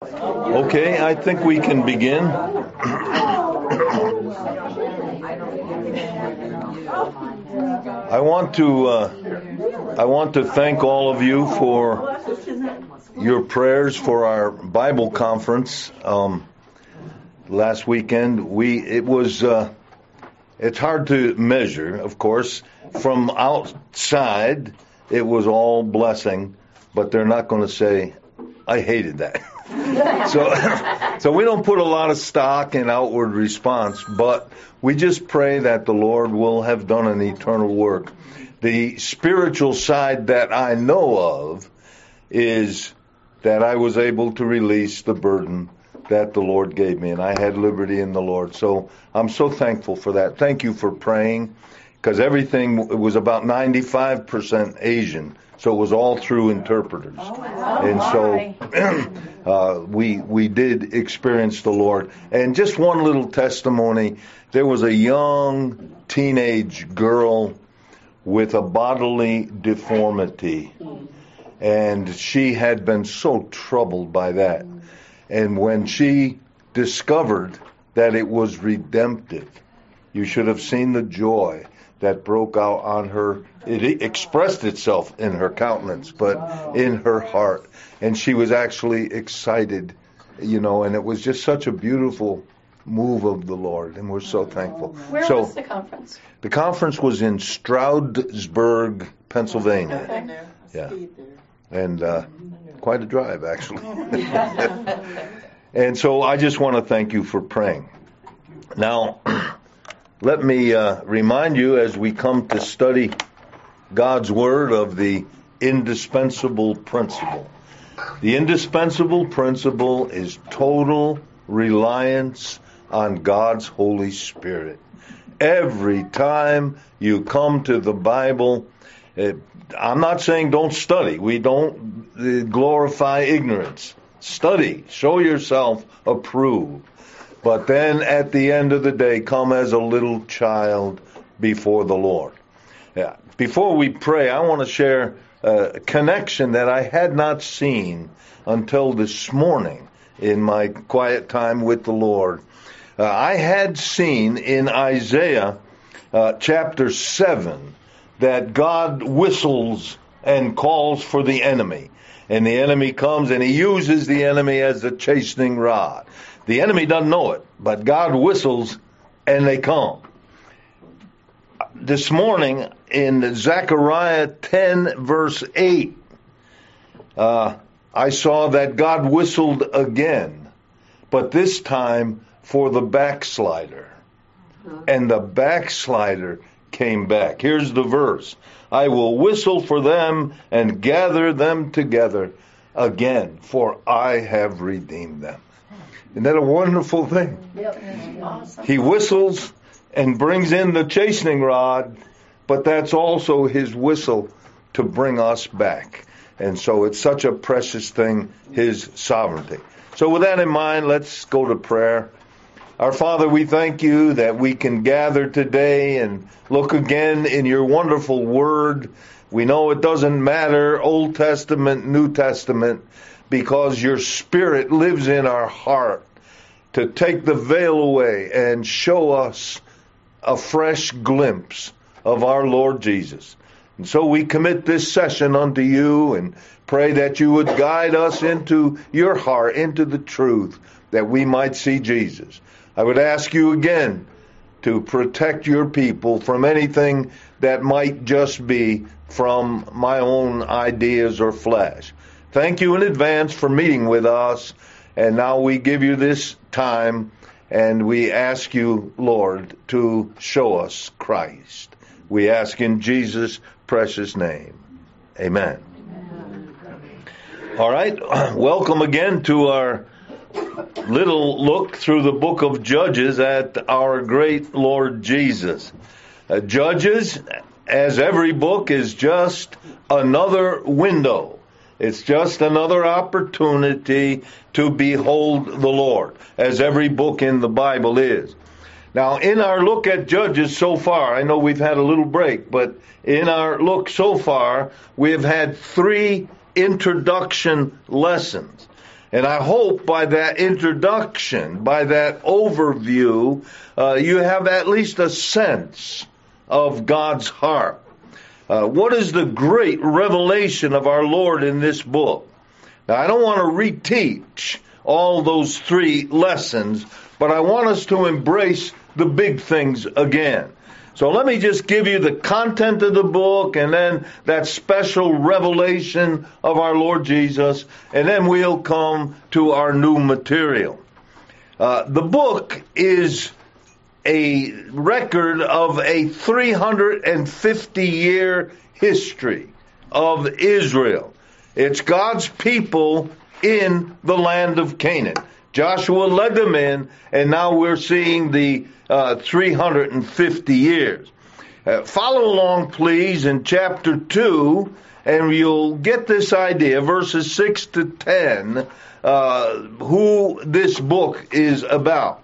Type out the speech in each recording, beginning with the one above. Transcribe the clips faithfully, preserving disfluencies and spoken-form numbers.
Okay, I think we can begin. I want to uh, I want to thank all of you for your prayers for our Bible conference um, last weekend. We it was uh, it's hard to measure, of course, from outside. It was all blessing, but they're not going to say, "I hated that." so, so we don't put a lot of stock in outward response, but we just pray that the Lord will have done an eternal work. The spiritual side that I know of is that I was able to release the burden that the Lord gave me, and I had liberty in the Lord. So I'm so thankful for that. Thank you for praying, because everything was about ninety-five percent Asian. So it was all through interpreters. Oh, wow. And so uh, we we did experience the Lord. And just one little testimony, there was a young teenage girl with a bodily deformity. And she had been so troubled by that. And when she discovered that it was redemptive, you should have seen the joy that broke out on her. It expressed itself in her countenance, but in her heart. And she was actually excited, you know, and it was just such a beautiful move of the Lord, and we're so thankful. Where so, was the conference? The conference was in Stroudsburg, Pennsylvania. Okay. Yeah. And uh, quite a drive, actually. And so I just want to thank you for praying. Now, let me uh, remind you, as we come to study God's Word, of the indispensable principle. The indispensable principle is total reliance on God's Holy Spirit. Every time you come to the Bible, it, I'm not saying don't study. We don't uh, glorify ignorance. Study. Show yourself approved. But then at the end of the day, come as a little child before the Lord. Yeah. Before we pray, I want to share a connection that I had not seen until this morning in my quiet time with the Lord. Uh, I had seen in Isaiah uh, chapter seven that God whistles and calls for the enemy. And the enemy comes and he uses the enemy as a chastening rod. The enemy doesn't know it, but God whistles and they come. This morning in Zechariah ten verse eight, uh, I saw that God whistled again, but this time for the backslider. And the backslider came back. Here's the verse. I will whistle for them and gather them together again, for I have redeemed them. Isn't that a wonderful thing? Yep. Awesome. He whistles and brings in the chastening rod, but that's also his whistle to bring us back. And so it's such a precious thing, his sovereignty. So with that in mind, let's go to prayer. Our Father, we thank you that we can gather today and look again in your wonderful word. We know it doesn't matter, Old Testament, New Testament, because your Spirit lives in our heart to take the veil away and show us a fresh glimpse of our Lord Jesus. And so we commit this session unto you and pray that you would guide us into your heart, into the truth, that we might see Jesus. I would ask you again to protect your people from anything that might just be from my own ideas or flesh. Thank you in advance for meeting with us, and now we give you this time, and we ask you, Lord, to show us Christ. We ask in Jesus' precious name. Amen. All right, welcome again to our little look through the book of Judges at our great Lord Jesus. Uh, Judges, as every book, is just another window. It's just another opportunity to behold the Lord, as every book in the Bible is. Now, in our look at Judges so far, I know we've had a little break, but in our look so far, we have had three introduction lessons. And I hope by that introduction, by that overview, uh, you have at least a sense of God's heart. Uh, what is the great revelation of our Lord in this book? Now, I don't want to reteach all those three lessons, but I want us to embrace the big things again. So let me just give you the content of the book and then that special revelation of our Lord Jesus, and then we'll come to our new material. Uh, the book is a record of a three hundred fifty year history of Israel. It's God's people in the land of Canaan. Joshua led them in, and now we're seeing the uh, three hundred fifty years. Uh, follow along, please, in chapter two, and you'll get this idea, verses six to ten, uh, who this book is about.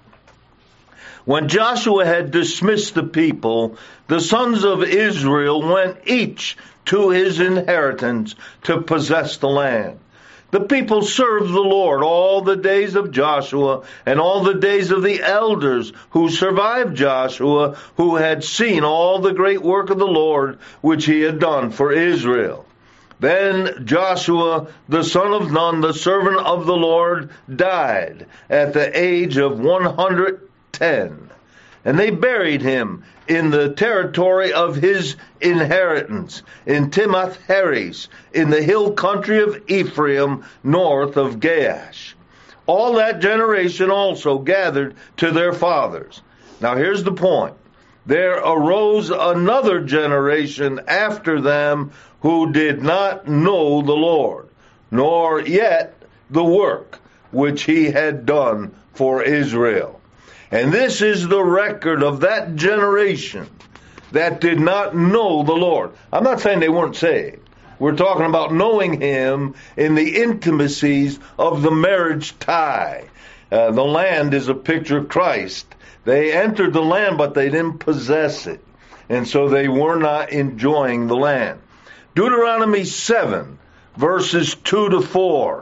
When Joshua had dismissed the people, the sons of Israel went each to his inheritance to possess the land. The people served the Lord all the days of Joshua and all the days of the elders who survived Joshua, who had seen all the great work of the Lord which he had done for Israel. Then Joshua, the son of Nun, the servant of the Lord, died at the age of one hundred ten. And they buried him in the territory of his inheritance, in Timnath Heres, in the hill country of Ephraim, north of Gaash. All that generation also gathered to their fathers. Now here's the point. There arose another generation after them who did not know the Lord, nor yet the work which he had done for Israel. And this is the record of that generation that did not know the Lord. I'm not saying they weren't saved. We're talking about knowing him in the intimacies of the marriage tie. Uh, the land is a picture of Christ. They entered the land, but they didn't possess it. And so they were not enjoying the land. Deuteronomy seven, verses two to four.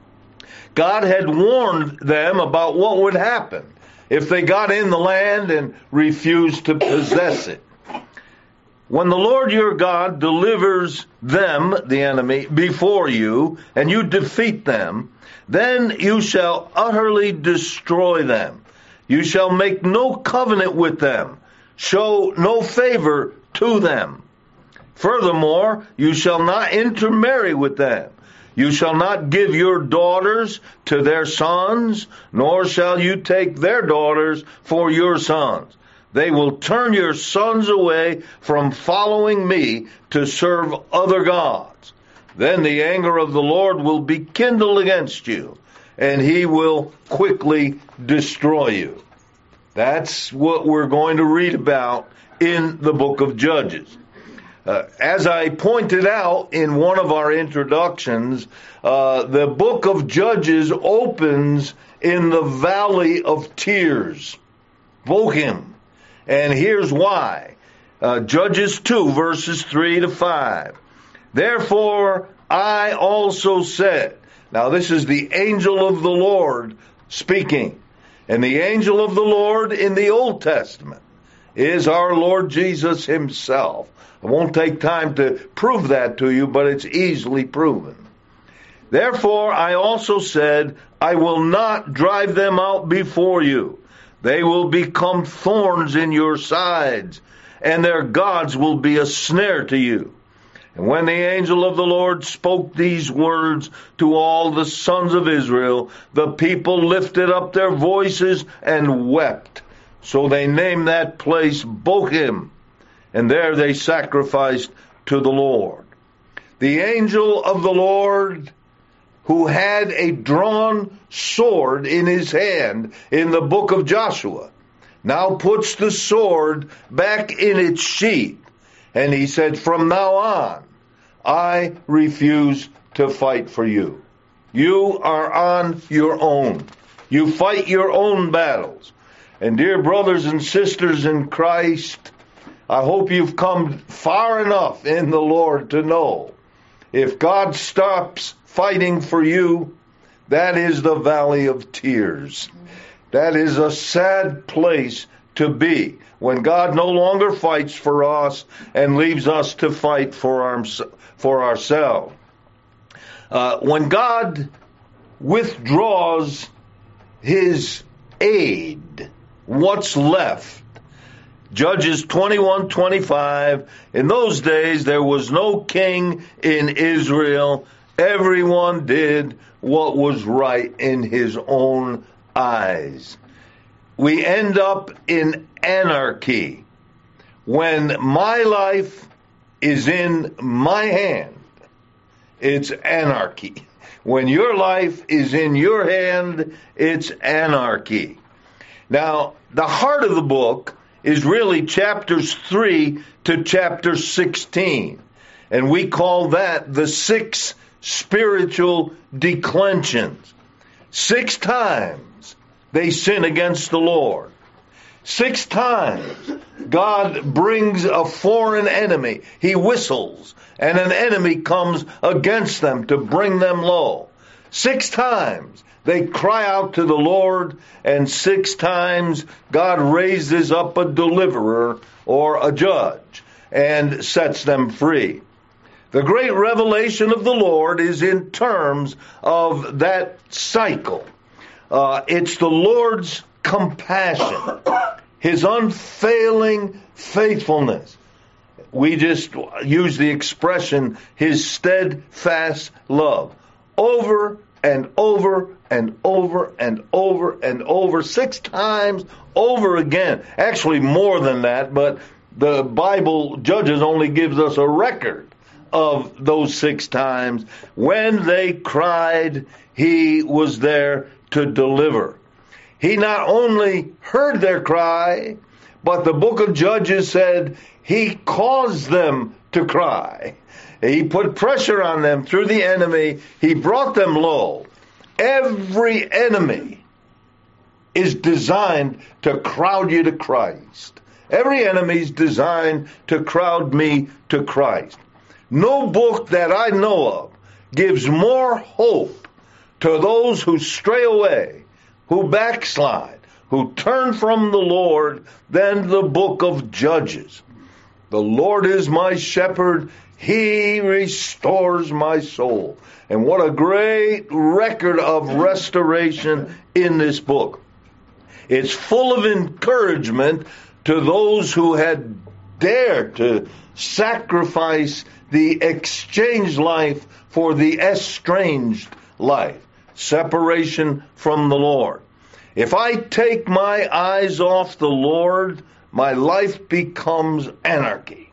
God had warned them about what would happen if they got in the land and refused to possess it. When the Lord your God delivers them, the enemy, before you, and you defeat them, then you shall utterly destroy them. You shall make no covenant with them, show no favor to them. Furthermore, you shall not intermarry with them. You shall not give your daughters to their sons, nor shall you take their daughters for your sons. They will turn your sons away from following me to serve other gods. Then the anger of the Lord will be kindled against you, and he will quickly destroy you. That's what we're going to read about in the book of Judges. Uh, as I pointed out in one of our introductions, uh, the book of Judges opens in the Valley of Tears, Bochim. And here's why. Uh, Judges two, verses three to five. Therefore I also said, now this is the angel of the Lord speaking. And the angel of the Lord in the Old Testament is our Lord Jesus himself. I won't take time to prove that to you, but it's easily proven. Therefore, I also said, I will not drive them out before you. They will become thorns in your sides, and their gods will be a snare to you. And when the angel of the Lord spoke these words to all the sons of Israel, the people lifted up their voices and wept. So they named that place Bochim, and there they sacrificed to the Lord. The angel of the Lord, who had a drawn sword in his hand in the book of Joshua, now puts the sword back in its sheath. And he said, from now on, I refuse to fight for you. You are on your own. You fight your own battles. And dear brothers and sisters in Christ, I hope you've come far enough in the Lord to know if God stops fighting for you, That is the valley of tears. That is a sad place to be when God no longer fights for us and leaves us to fight for, our, for ourselves. Uh, when God withdraws his aid, what's left? Judges twenty-one twenty-five. In those days there was no king in Israel. Everyone did what was right in his own eyes. We end up in anarchy when my life is in my hand. It's anarchy. When your life is in your hand, it's anarchy. Now, the heart of the book is really chapters three to chapter sixteen. And we call that the six spiritual declensions. Six times they sin against the Lord. Six times God brings a foreign enemy. He whistles, and an enemy comes against them to bring them low. Six times they cry out to the Lord, and six times God raises up a deliverer or a judge and sets them free. The great revelation of the Lord is in terms of that cycle. Uh, it's the Lord's compassion, his unfailing faithfulness. We just use the expression, his steadfast love. Over and over and over and over and over, six times over again. Actually more than that, but the Bible, Judges, only gives us a record of those six times. When they cried, he was there to deliver. He not only heard their cry, but the book of Judges said he caused them to cry. He put pressure on them through the enemy. He brought them low. Every enemy is designed to crowd you to Christ. Every enemy is designed to crowd me to Christ. No book that I know of gives more hope to those who stray away, who backslide, who turn from the Lord than the book of Judges. The Lord is my shepherd. He restores my soul. And what a great record of restoration in this book. It's full of encouragement to those who had dared to sacrifice the exchange life for the estranged life, separation from the Lord. If I take my eyes off the Lord, my life becomes anarchy.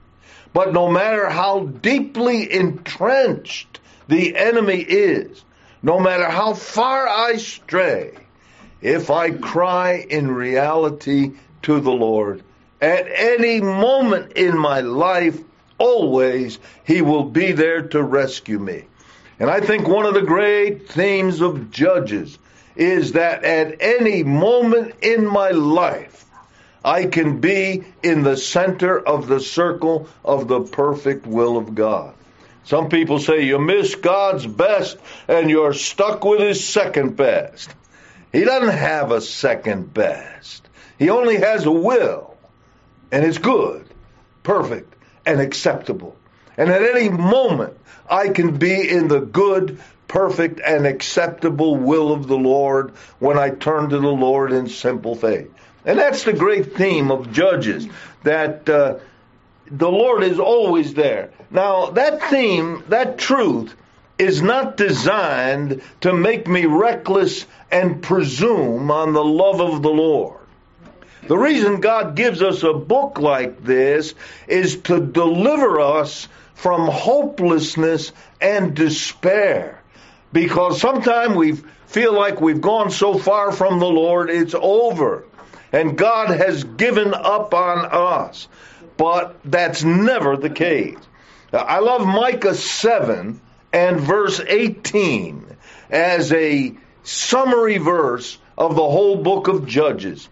But no matter how deeply entrenched the enemy is, no matter how far I stray, if I cry in reality to the Lord, at any moment in my life, always, he will be there to rescue me. And I think one of the great themes of Judges is that at any moment in my life, I can be in the center of the circle of the perfect will of God. Some people say you miss God's best and you're stuck with his second best. He doesn't have a second best. He only has a will, and it's good, perfect, and acceptable. And at any moment, I can be in the good, perfect, and acceptable will of the Lord when I turn to the Lord in simple faith. And that's the great theme of Judges, that uh, the Lord is always there. Now, that theme, that truth, is not designed to make me reckless and presume on the love of the Lord. The reason God gives us a book like this is to deliver us from hopelessness and despair. Because sometimes we feel like we've gone so far from the Lord, it's over. And God has given up on us. But that's never the case. I love Micah seven and verse eighteen as a summary verse of the whole book of Judges.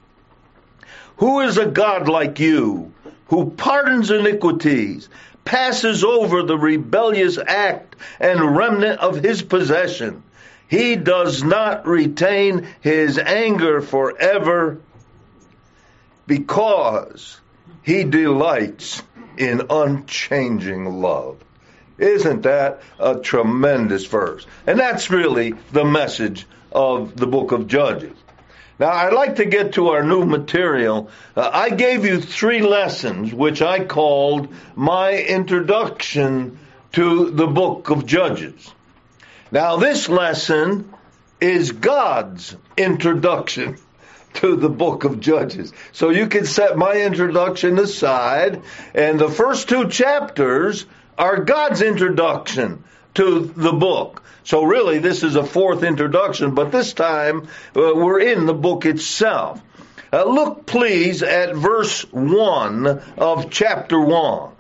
Who is a God like you, who pardons iniquities, passes over the rebellious act and remnant of his possession? He does not retain his anger forever because he delights in unchanging love. Isn't that a tremendous verse? And that's really the message of the book of Judges. Now, I'd like to get to our new material. Uh, I gave you three lessons, which I called my introduction to the book of Judges. Now, this lesson is God's introduction to the book of Judges. So you can set my introduction aside, and the first two chapters are God's introduction to the book. So really, this is a fourth introduction, but this time uh, we're in the book itself. Uh, look, please, at verse one of chapter one.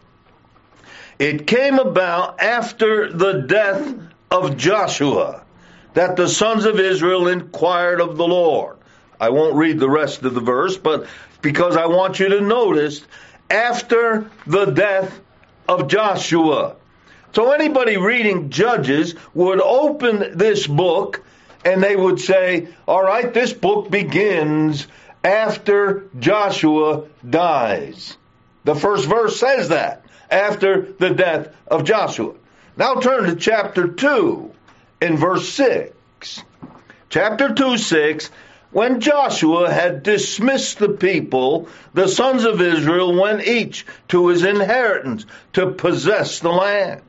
It came about after the death of Joshua that the sons of Israel inquired of the Lord. I won't read the rest of the verse, but because I want you to notice, after the death of Joshua. So anybody reading Judges would open this book and they would say, all right, this book begins after Joshua dies. The first verse says that, after the death of Joshua. Now turn to chapter two in verse six. Chapter two, six. When Joshua had dismissed the people, the sons of Israel went each to his inheritance to possess the land.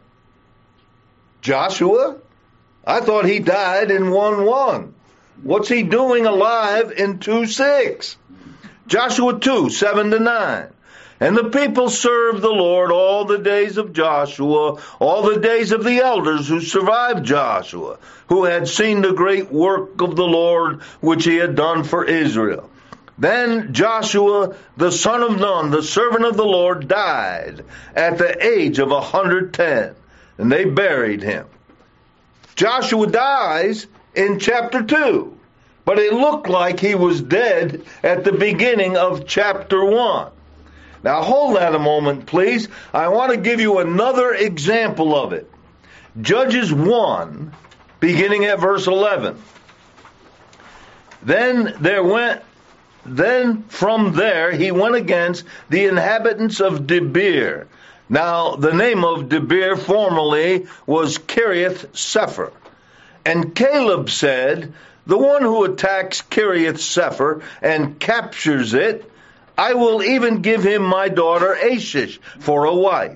Joshua? I thought he died in one one. What's he doing alive in two six? Joshua two, seven to nine. And the people served the Lord all the days of Joshua, all the days of the elders who survived Joshua, who had seen the great work of the Lord which he had done for Israel. Then Joshua, the son of Nun, the servant of the Lord, died at the age of one hundred ten, and they buried him. Joshua dies in chapter two, but it looked like he was dead at the beginning of chapter one. Now hold that a moment, please. I want to give you another example of it. Judges one, beginning at verse eleven. Then there went, then from there he went against the inhabitants of Debir. Now the name of Debir formerly was Kiriath Sepher. And Caleb said, the one who attacks Kiriath Sepher and captures it, I will even give him my daughter Ashish for a wife.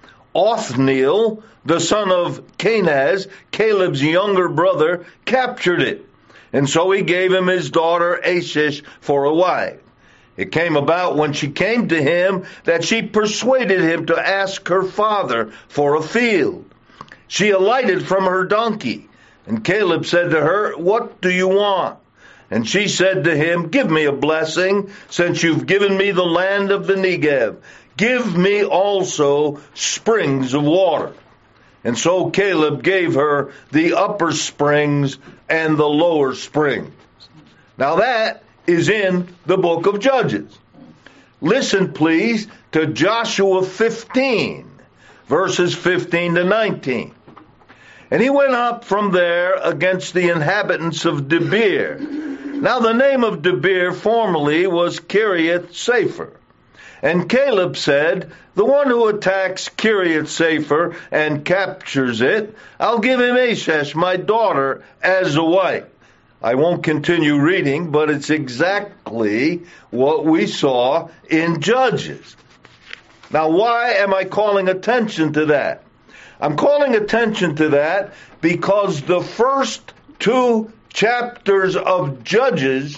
Othniel, the son of Kenaz, Caleb's younger brother, captured it. And so he gave him his daughter Ashish for a wife. It came about when she came to him that she persuaded him to ask her father for a field. She alighted from her donkey, and Caleb said to her, what do you want? And she said to him, give me a blessing, since you've given me the land of the Negev. Give me also springs of water. And so Caleb gave her the upper springs and the lower springs. Now that is in the book of Judges. Listen, please, to Joshua fifteen, verses fifteen to nineteen. And he went up from there against the inhabitants of Debir. Now the name of Debir formerly was Kiriath Sepher. And Caleb said, the one who attacks Kiriath Sepher and captures it, I'll give him Ashish, my daughter, as a wife. I won't continue reading, but it's exactly what we saw in Judges. Now, why am I calling attention to that? I'm calling attention to that because the first two chapters of Judges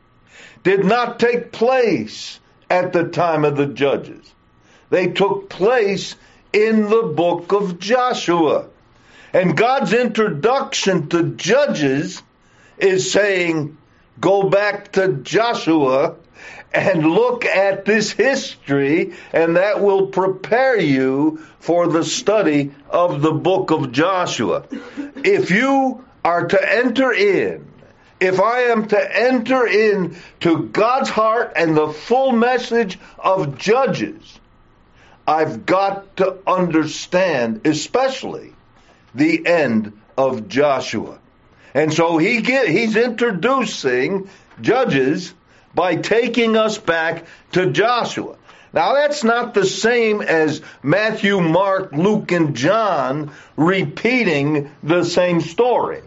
did not take place at the time of the Judges. They took place in the book of Joshua. And God's introduction to Judges is saying, go back to Joshua and look at this history, and that will prepare you for the study of the book of Joshua. If you are to enter in, if I am to enter in to God's heart and the full message of Judges, I've got to understand especially the end of Joshua. And so he get, he's introducing Judges by taking us back to Joshua. Now, that's not the same as Matthew, Mark, Luke, and John repeating the same story.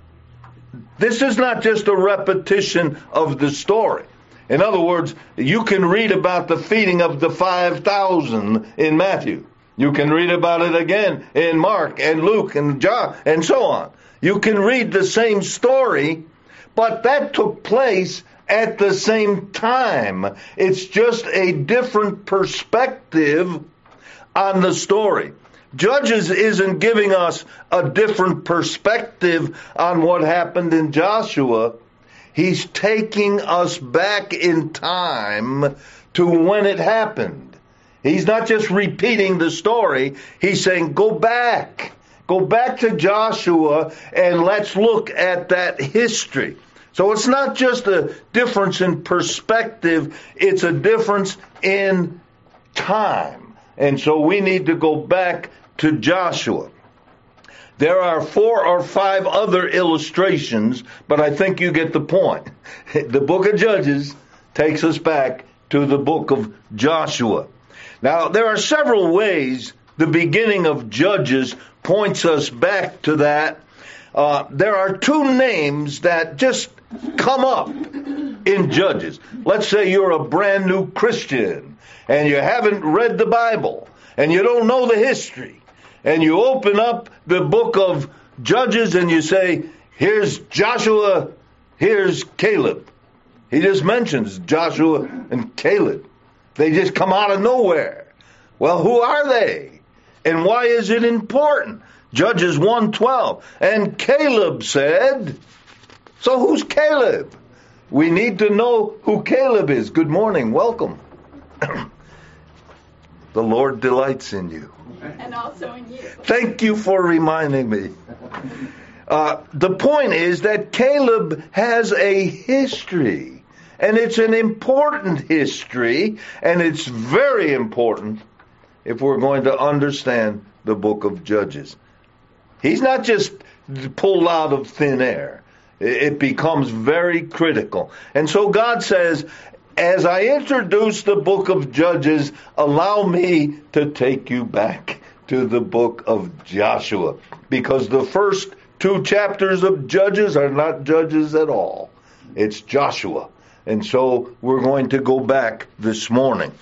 This is not just a repetition of the story. In other words, you can read about the feeding of the five thousand in Matthew. You can read about it again in Mark and Luke and John and so on. You can read the same story, but that took place at the same time. It's just a different perspective on the story. Judges isn't giving us a different perspective on what happened in Joshua. He's taking us back in time to when it happened. He's not just repeating the story. He's saying, go back. Go back to Joshua and let's look at that history. So it's not just a difference in perspective, it's a difference in time. And so we need to go back to Joshua. There are four or five other illustrations, but I think you get the point. The book of Judges takes us back to the book of Joshua. Now, there are several ways the beginning of Judges points us back to that. Uh, there are two names that just come up in Judges. Let's say you're a brand new Christian and you haven't read the Bible and you don't know the history, and you open up the book of Judges and you say, here's Joshua, here's Caleb. He just mentions Joshua and Caleb. They just come out of nowhere. Well, who are they? And why is it important? Judges one twelve. And Caleb said, so who's Caleb? We need to know who Caleb is. Good morning. Welcome. The Lord delights in you. And also in you. Thank you for reminding me. Uh, the point is that Caleb has a history. And it's an important history. And it's very important if we're going to understand the book of Judges. He's not just pulled out of thin air. It becomes very critical. And so God says, as I introduce the book of Judges, allow me to take you back to the book of Joshua. Because the first two chapters of Judges are not Judges at all. It's Joshua. And so we're going to go back this morning.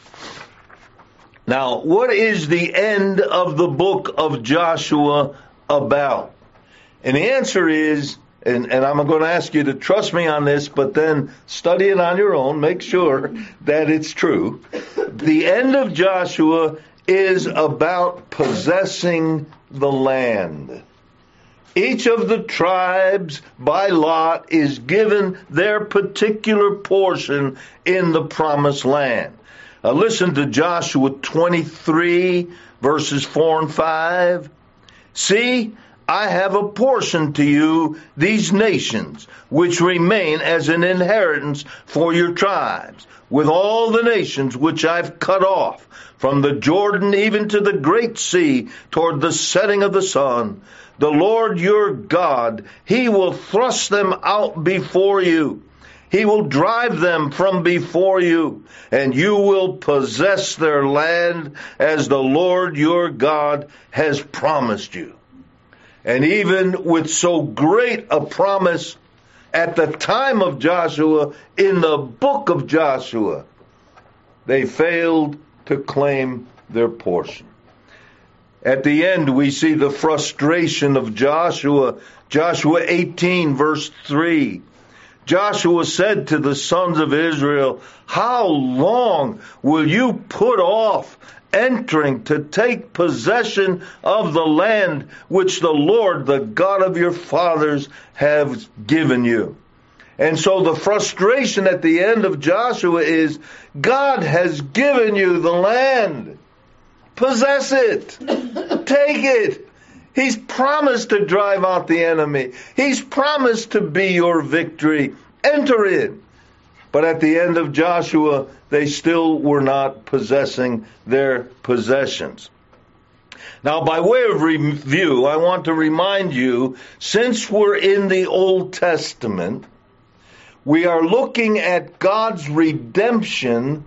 Now, what is the end of the book of Joshua about? And the answer is, and, and I'm going to ask you to trust me on this, but then study it on your own, make sure that it's true. The end of Joshua is about possessing the land. Each of the tribes by lot is given their particular portion in the promised land. Uh, listen to Joshua twenty-three, verses four and five. See, I have apportioned to you these nations, which remain as an inheritance for your tribes, with all the nations which I've cut off, from the Jordan even to the great sea, toward the setting of the sun. The Lord your God, He will thrust them out before you. He will drive them from before you, and you will possess their land as the Lord your God has promised you. And even with so great a promise at the time of Joshua, in the book of Joshua, they failed to claim their portion. At the end, we see the frustration of Joshua. Joshua eighteen, verse three. Joshua said to the sons of Israel, how long will you put off entering to take possession of the land which the Lord, the God of your fathers, has given you? And so the frustration at the end of Joshua is, God has given you the land. Possess it. Take it. He's promised to drive out the enemy. He's promised to be your victory. Enter in. But at the end of Joshua, they still were not possessing their possessions. Now, by way of review, I want to remind you, since we're in the Old Testament, we are looking at God's redemption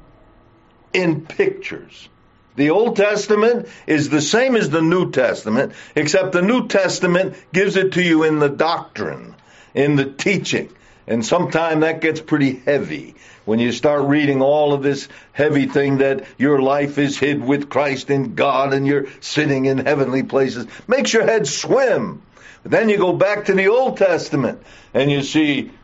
in pictures. The Old Testament is the same as the New Testament, except the New Testament gives it to you in the doctrine, in the teaching. And sometimes that gets pretty heavy when you start reading all of this heavy thing that your life is hid with Christ in God and you're sitting in heavenly places. Makes your head swim. But then you go back to the Old Testament and you see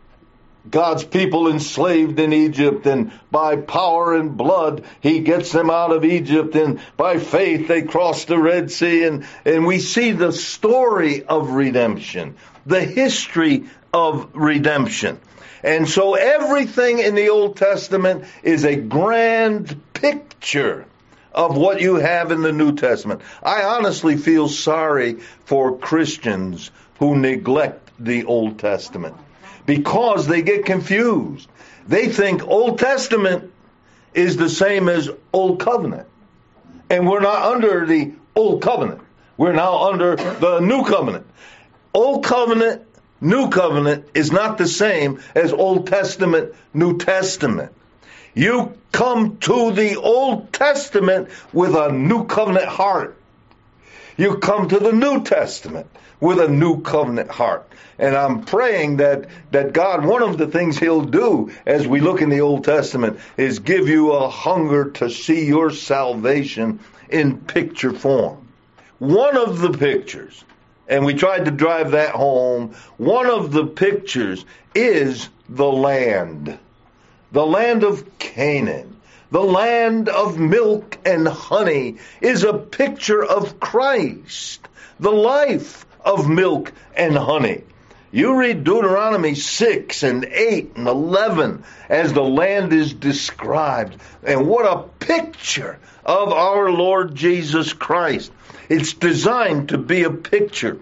God's people enslaved in Egypt, and by power and blood he gets them out of Egypt, and by faith they cross the Red Sea, and, and we see the story of redemption, the history of redemption. And so everything in the Old Testament is a grand picture of what you have in the New Testament. I honestly feel sorry for Christians who neglect the Old Testament, because they get confused. They think Old Testament is the same as Old Covenant. And we're not under the Old Covenant. We're now under the New Covenant. Old Covenant, New Covenant is not the same as Old Testament, New Testament. You come to the Old Testament with a New Covenant heart. You come to the New Testament with a New Covenant heart. And I'm praying that, that God, one of the things he'll do as we look in the Old Testament is give you a hunger to see your salvation in picture form. One of the pictures, and we tried to drive that home, one of the pictures is the land. The land of Canaan. The land of milk and honey is a picture of Christ. The life of milk and honey. You read Deuteronomy six and eight and eleven as the land is described. And what a picture of our Lord Jesus Christ. It's designed to be a picture.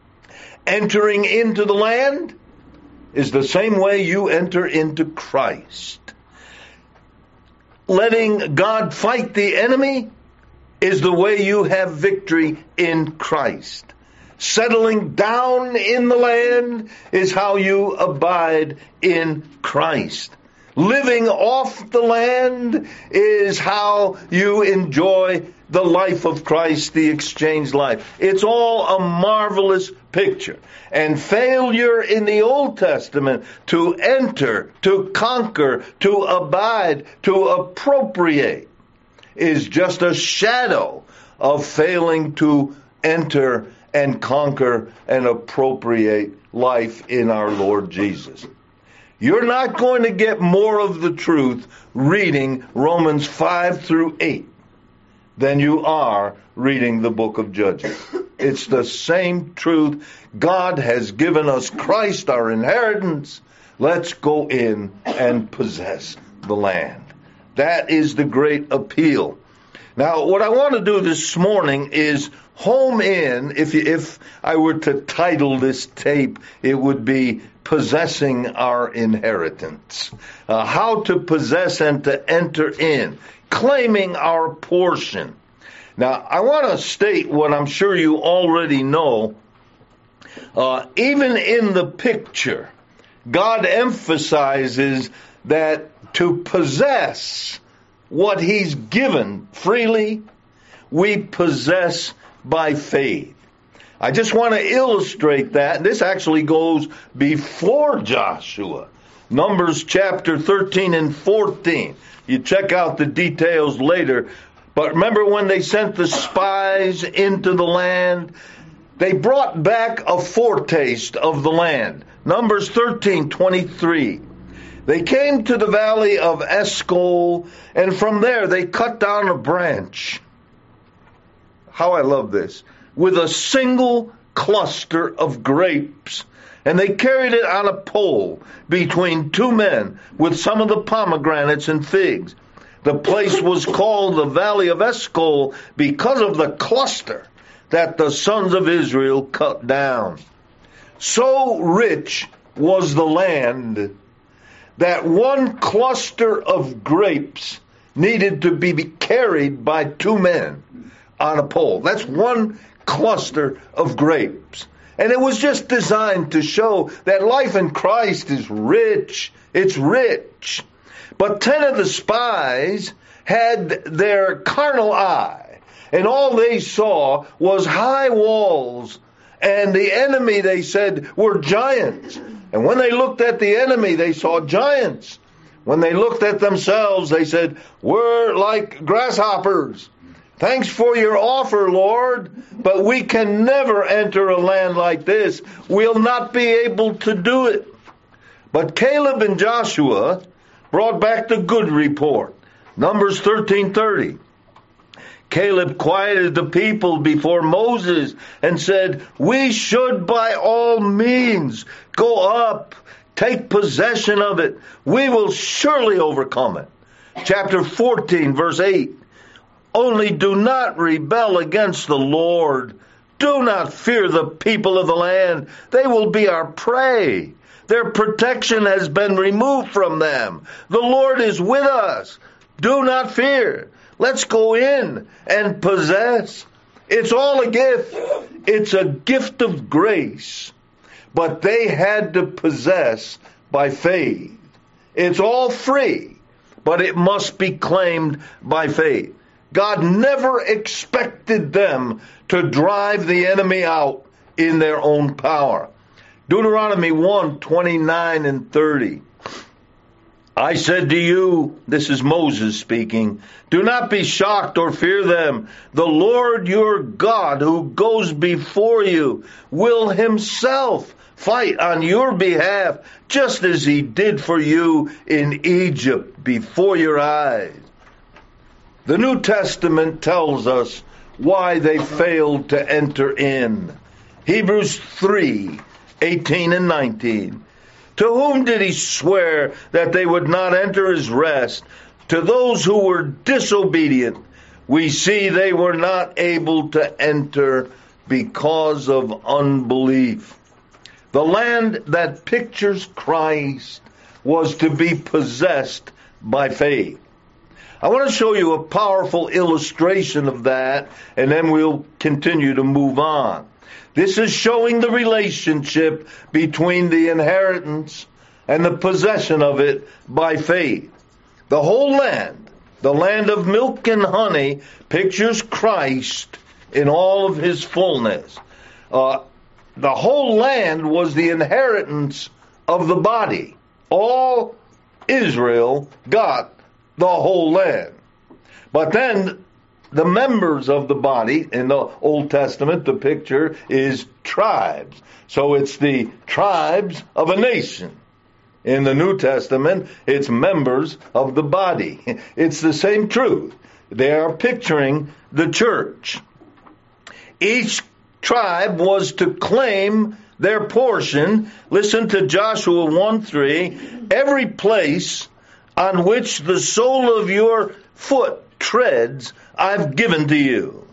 Entering into the land is the same way you enter into Christ. Letting God fight the enemy is the way you have victory in Christ. Settling down in the land is how you abide in Christ. Living off the land is how you enjoy the life of Christ, the exchange life. It's all a marvelous picture. And failure in the Old Testament to enter, to conquer, to abide, to appropriate is just a shadow of failing to enter and conquer and appropriate life in our Lord Jesus. You're not going to get more of the truth reading Romans five through eight than you are reading the book of Judges. It's the same truth. God has given us Christ, our inheritance. Let's go in and possess the land. That is the great appeal. Now, what I want to do this morning is home in, if you, if I were to title this tape, it would be Possessing Our Inheritance. Uh, how to possess and to enter in. Claiming our portion. Now, I want to state what I'm sure you already know. Uh, even in the picture, God emphasizes that to possess what he's given freely, we possess by faith. I just want to illustrate that. This actually goes before Joshua. Numbers chapter thirteen and fourteen. You check out the details later. But remember when they sent the spies into the land? They brought back a foretaste of the land. Numbers thirteen twenty-three. They came to the valley of Eshcol, and from there they cut down a branch. How I love this. With a single cluster of grapes. And they carried it on a pole between two men with some of the pomegranates and figs. The place was called the Valley of Eshcol because of the cluster that the sons of Israel cut down. So rich was the land that one cluster of grapes needed to be carried by two men. on a pole. That's one cluster of grapes. And it was just designed to show that life in Christ is rich. It's rich. But ten of the spies had their carnal eye, and all they saw was high walls, and the enemy, they said, were giants. And when they looked at the enemy, they saw giants. When they looked at themselves, they said, we're like grasshoppers. Thanks for your offer, Lord, but we can never enter a land like this. We'll not be able to do it. But Caleb and Joshua brought back the good report. Numbers thirteen thirty. Caleb quieted the people before Moses and said, we should by all means go up, take possession of it. We will surely overcome it. Chapter fourteen, verse eight. Only do not rebel against the Lord. Do not fear the people of the land. They will be our prey. Their protection has been removed from them. The Lord is with us. Do not fear. Let's go in and possess. It's all a gift. It's a gift of grace. But they had to possess by faith. It's all free, but it must be claimed by faith. God never expected them to drive the enemy out in their own power. Deuteronomy one, twenty-nine and thirty. I said to you, this is Moses speaking, do not be shocked or fear them. The Lord your God who goes before you will himself fight on your behalf, just as he did for you in Egypt before your eyes. The New Testament tells us why they failed to enter in. Hebrews three, eighteen and nineteen. To whom did he swear that they would not enter his rest? To those who were disobedient. We see they were not able to enter because of unbelief. The land that pictures Christ was to be possessed by faith. I want to show you a powerful illustration of that, and then we'll continue to move on. This is showing the relationship between the inheritance and the possession of it by faith. The whole land, the land of milk and honey, pictures Christ in all of his fullness. Uh, the whole land was the inheritance of the body. All Israel got the whole land. But then the members of the body in the Old Testament, the picture is tribes. So it's the tribes of a nation. In the New Testament, it's members of the body. It's the same truth. They are picturing the church. Each tribe was to claim their portion. Listen to Joshua one three. Every place on which the sole of your foot treads, I've given to you.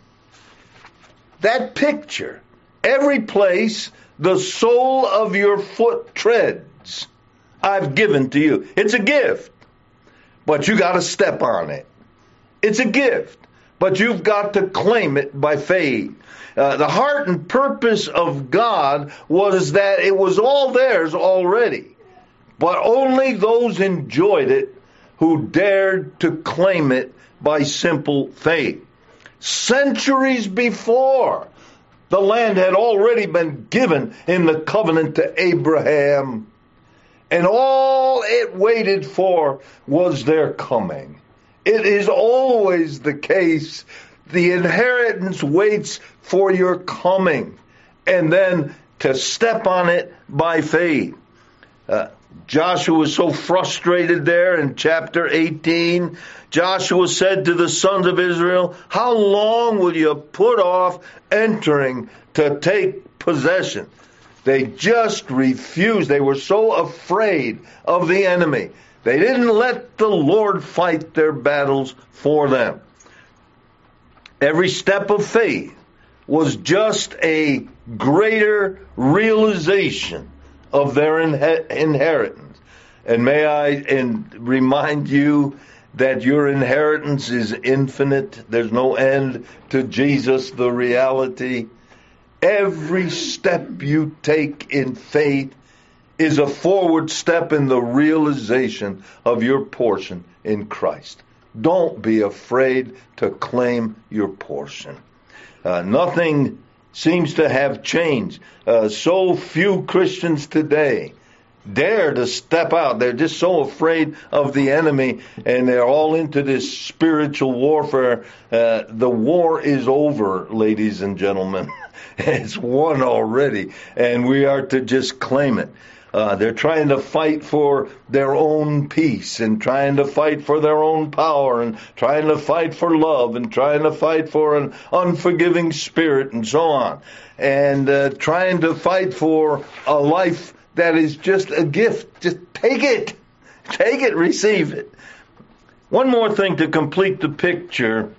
That picture, every place the sole of your foot treads, I've given to you. It's a gift, but you got to step on it. It's a gift, but you've got to claim it by faith. Uh, the heart and purpose of God was that it was all theirs already, but only those enjoyed it who dared to claim it by simple faith. Centuries before, the land had already been given in the covenant to Abraham, and all it waited for was their coming. It is always the case. The inheritance waits for your coming, and then to step on it by faith. Uh, Joshua was so frustrated there in chapter eighteen. Joshua said to the sons of Israel, how long will you put off entering to take possession? They just refused. They were so afraid of the enemy. They didn't let the Lord fight their battles for them. Every step of faith was just a greater realization of their inhe- inheritance. And may I and remind you that your inheritance is infinite. There's no end to Jesus, the reality. Every step you take in faith is a forward step in the realization of your portion in Christ. Don't be afraid to claim your portion. Uh, nothing seems to have changed. Uh, so few Christians today dare to step out. They're just so afraid of the enemy, and they're all into this spiritual warfare. Uh, the war is over, ladies and gentlemen. It's won already, and we are to just claim it. Uh, they're trying to fight for their own peace and trying to fight for their own power and trying to fight for love and trying to fight for an unforgiving spirit and so on. And uh, trying to fight for a life that is just a gift. Just take it. Take it. Receive it. One more thing to complete the picture.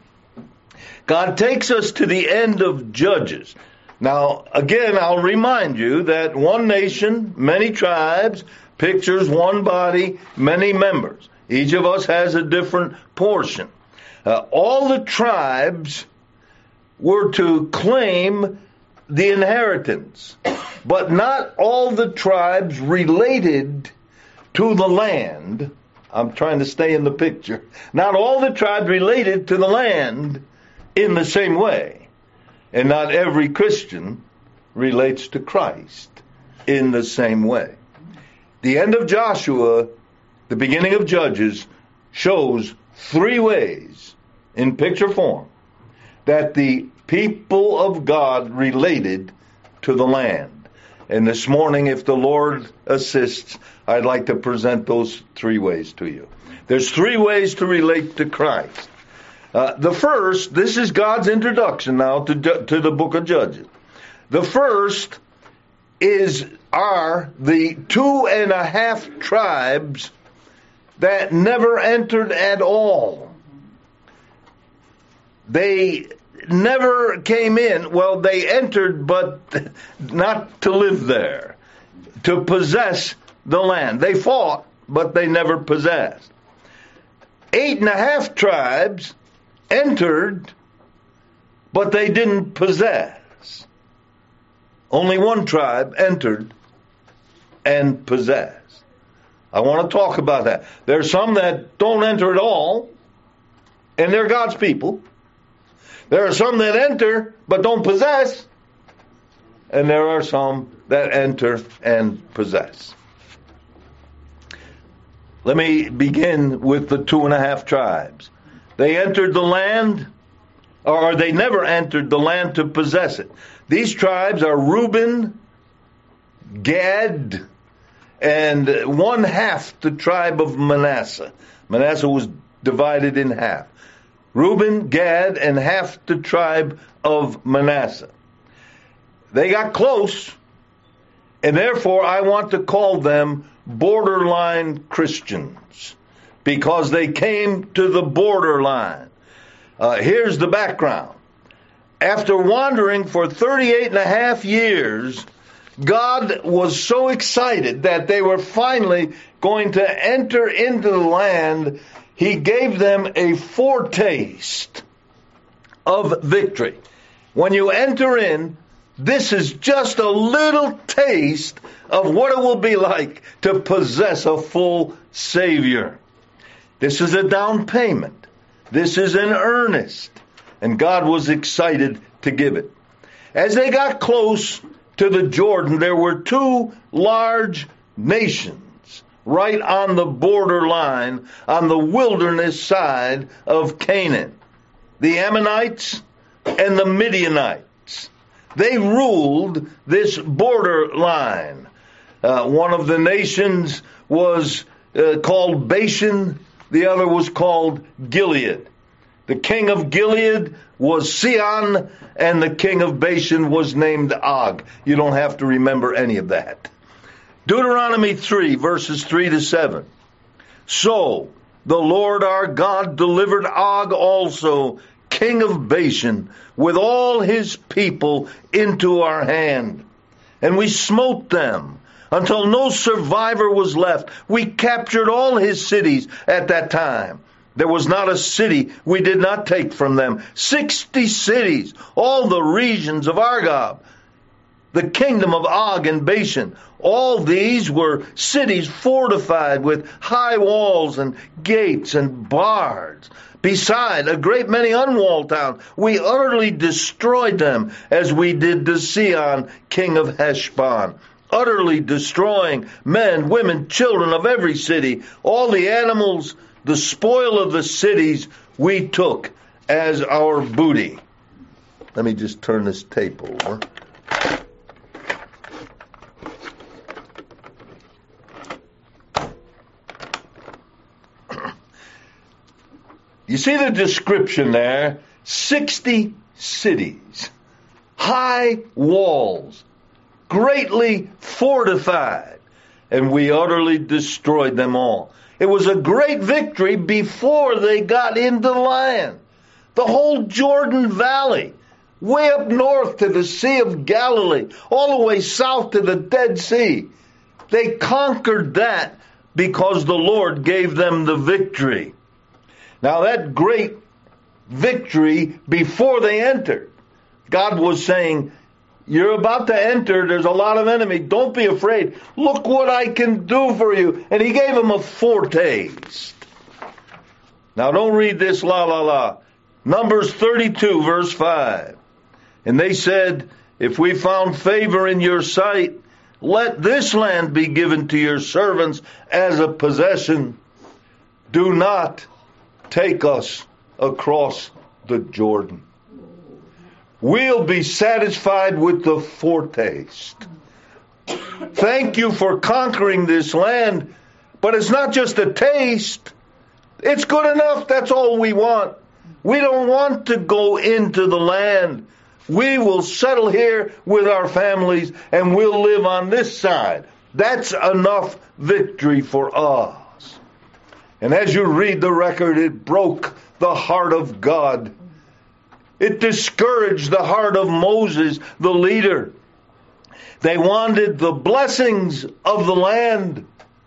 God takes us to the end of Judges. Now, again, I'll remind you that one nation, many tribes, pictures one body, many members. Each of us has a different portion. Uh, all the tribes were to claim the inheritance, but not all the tribes related to the land. I'm trying to stay in the picture. Not all the tribes related to the land in the same way. And not every Christian relates to Christ in the same way. The end of Joshua, the beginning of Judges, shows three ways in picture form that the people of God related to the land. And this morning, if the Lord assists, I'd like to present those three ways to you. There's three ways to relate to Christ. Uh, the first, this is God's introduction now to, to the book of Judges. The first is are the two and a half tribes that never entered at all. They never came in. Well, they entered, but not to live there, to possess the land. They fought, but they never possessed. Eight and a half tribes entered, but they didn't possess. Only one tribe entered and possessed. I want to talk about that. There's some that don't enter at all, and they're God's people. There are some that enter but don't possess, and there are some that enter and possess. Let me begin with the two and a half tribes. They entered the land, or they never entered the land to possess it. These tribes are Reuben, Gad, and one half the tribe of Manasseh. Manasseh was divided in half. Reuben, Gad, and half the tribe of Manasseh. They got close, and therefore I want to call them borderline Christians, because they came to the borderline. Uh, here's the background. After wandering for thirty-eight and a half years, God was so excited that they were finally going to enter into the land. He gave them a foretaste of victory. When you enter in, this is just a little taste of what it will be like to possess a full Savior. This is a down payment. This is an earnest. And God was excited to give it. As they got close to the Jordan, there were two large nations right on the borderline, on the wilderness side of Canaan. The Ammonites and the Midianites. They ruled this borderline. Uh, one of the nations was uh, called Bashan. The other was called Gilead. The king of Gilead was Sihon, and the king of Bashan was named Og. You don't have to remember any of that. Deuteronomy three, verses three to seven. So the Lord our God delivered Og also, king of Bashan, with all his people into our hand. And we smote them until no survivor was left. We captured all his cities at that time. There was not a city we did not take from them. Sixty cities, all the regions of Argob, the kingdom of Og and Bashan. All these were cities fortified with high walls and gates and bars. Beside a great many unwalled towns, we utterly destroyed them, as we did to Sihon, king of Heshbon, utterly destroying men, women, children of every city. All the animals, the spoil of the cities, we took as our booty. Let me just turn this tape over. You see the description there? Sixty cities, high walls, greatly fortified, and we utterly destroyed them all. It was a great victory before they got into the land. The whole Jordan Valley, way up north to the Sea of Galilee, all the way south to the Dead Sea. They conquered that because the Lord gave them the victory. Now that great victory before they entered, God was saying, you're about to enter, there's a lot of enemy, don't be afraid. Look what I can do for you. And he gave them a foretaste. Now don't read this la la la. Numbers thirty-two verse five. And they said, if we found favor in your sight, let this land be given to your servants as a possession. Do not take us across the Jordan. We'll be satisfied with the foretaste. Thank you for conquering this land, but it's not just a taste. It's good enough. That's all we want. We don't want to go into the land. We will settle here with our families and we'll live on this side. That's enough victory for us. And as you read the record, it broke the heart of God. It discouraged the heart of Moses, the leader. They wanted the blessings of the land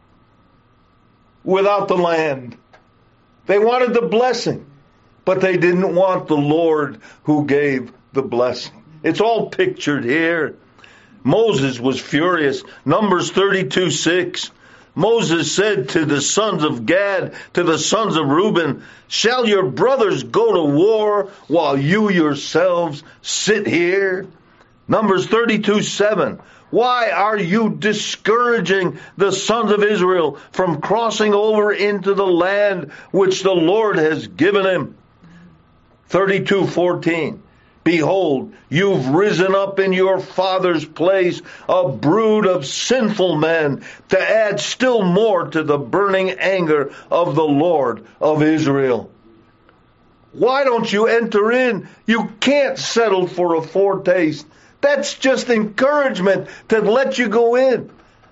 without the land. They wanted the blessing, but they didn't want the Lord who gave the blessing. It's all pictured here. Moses was furious. Numbers thirty-two six. Moses said to the sons of Gad, to the sons of Reuben, shall your brothers go to war while you yourselves sit here? Numbers thirty-two seven. Why are you discouraging the sons of Israel from crossing over into the land which the Lord has given him? thirty-two fourteen. Behold, you've risen up in your father's place a brood of sinful men to add still more to the burning anger of the Lord of Israel. Why don't you enter in? You can't settle for a foretaste. That's just encouragement to let you go in.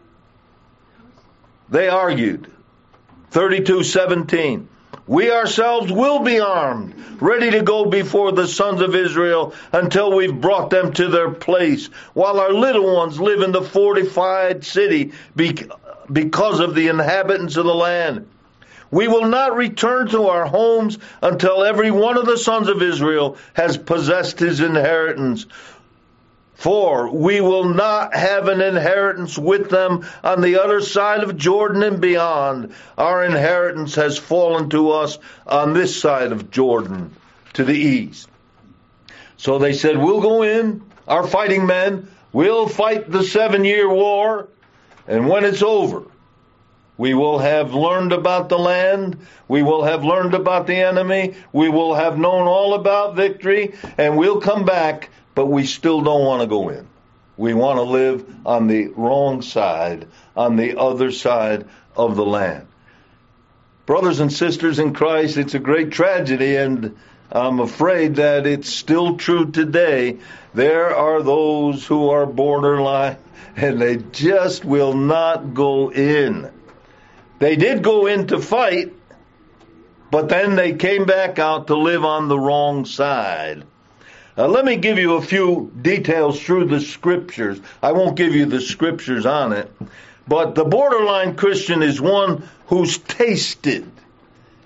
They argued. thirty-two seventeen. We ourselves will be armed, ready to go before the sons of Israel until we've brought them to their place, while our little ones live in the fortified city because of the inhabitants of the land. We will not return to our homes until every one of the sons of Israel has possessed his inheritance. For we will not have an inheritance with them on the other side of Jordan and beyond. Our inheritance has fallen to us on this side of Jordan, to the east. So they said, we'll go in, our fighting men, we'll fight the seven-year war, and when it's over, we will have learned about the land, we will have learned about the enemy, we will have known all about victory, and we'll come back. But we still don't want to go in. We want to live on the wrong side, on the other side of the land. Brothers and sisters in Christ, it's a great tragedy, and I'm afraid that it's still true today. There are those who are borderline, and they just will not go in. They did go in to fight, but then they came back out to live on the wrong side. Uh, let me give you a few details through the scriptures. I won't give you the scriptures on it. But the borderline Christian is one who's tasted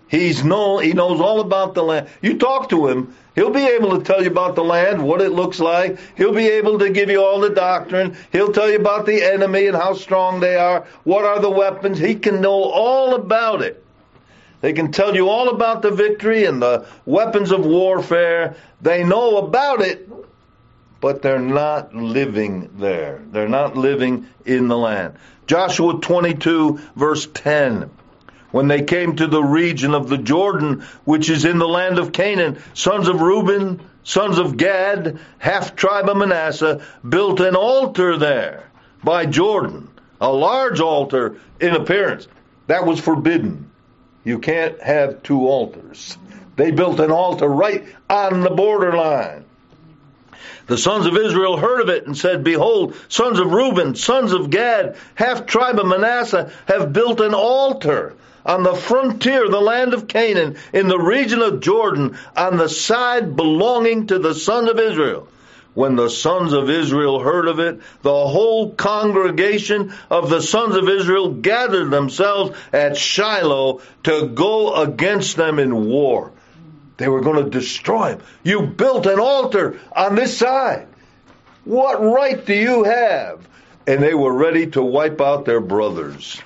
He's know, he knows all about the land. You talk to him, he'll be able to tell you about the land, what it looks like. He'll be able to give you all the doctrine. He'll tell you about the enemy and how strong they are. What are the weapons? He can know all about it. They can tell you all about the victory and the weapons of warfare. They know about it, but they're not living there. They're not living in the land. Joshua twenty-two, verse ten. When they came to the region of the Jordan, which is in the land of Canaan, sons of Reuben, sons of Gad, half tribe of Manasseh, built an altar there by Jordan, a large altar in appearance. That was forbidden. You can't have two altars. They built an altar right on the borderline. The sons of Israel heard of it and said, behold, sons of Reuben, sons of Gad, half tribe of Manasseh, have built an altar on the frontier of the land of Canaan, in the region of Jordan, on the side belonging to the sons of Israel. When the sons of Israel heard of it, the whole congregation of the sons of Israel gathered themselves at Shiloh to go against them in war. They were going to destroy them. You built an altar on this side. What right do you have? And they were ready to wipe out their brothers.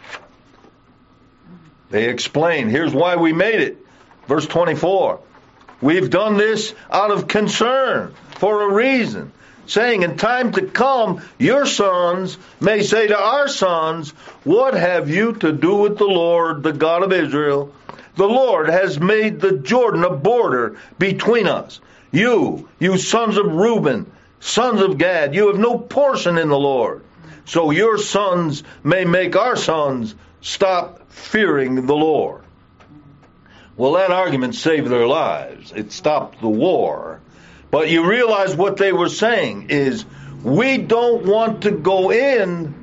They explain, here's why we made it. Verse twenty-four. We've done this out of concern, for a reason, saying, in time to come, your sons may say to our sons, what have you to do with the Lord, the God of Israel? The Lord has made the Jordan a border between us. You, you sons of Reuben, sons of Gad, you have no portion in the Lord. So your sons may make our sons stop fearing the Lord. Well, that argument saved their lives. It stopped the war. But you realize what they were saying is, we don't want to go in,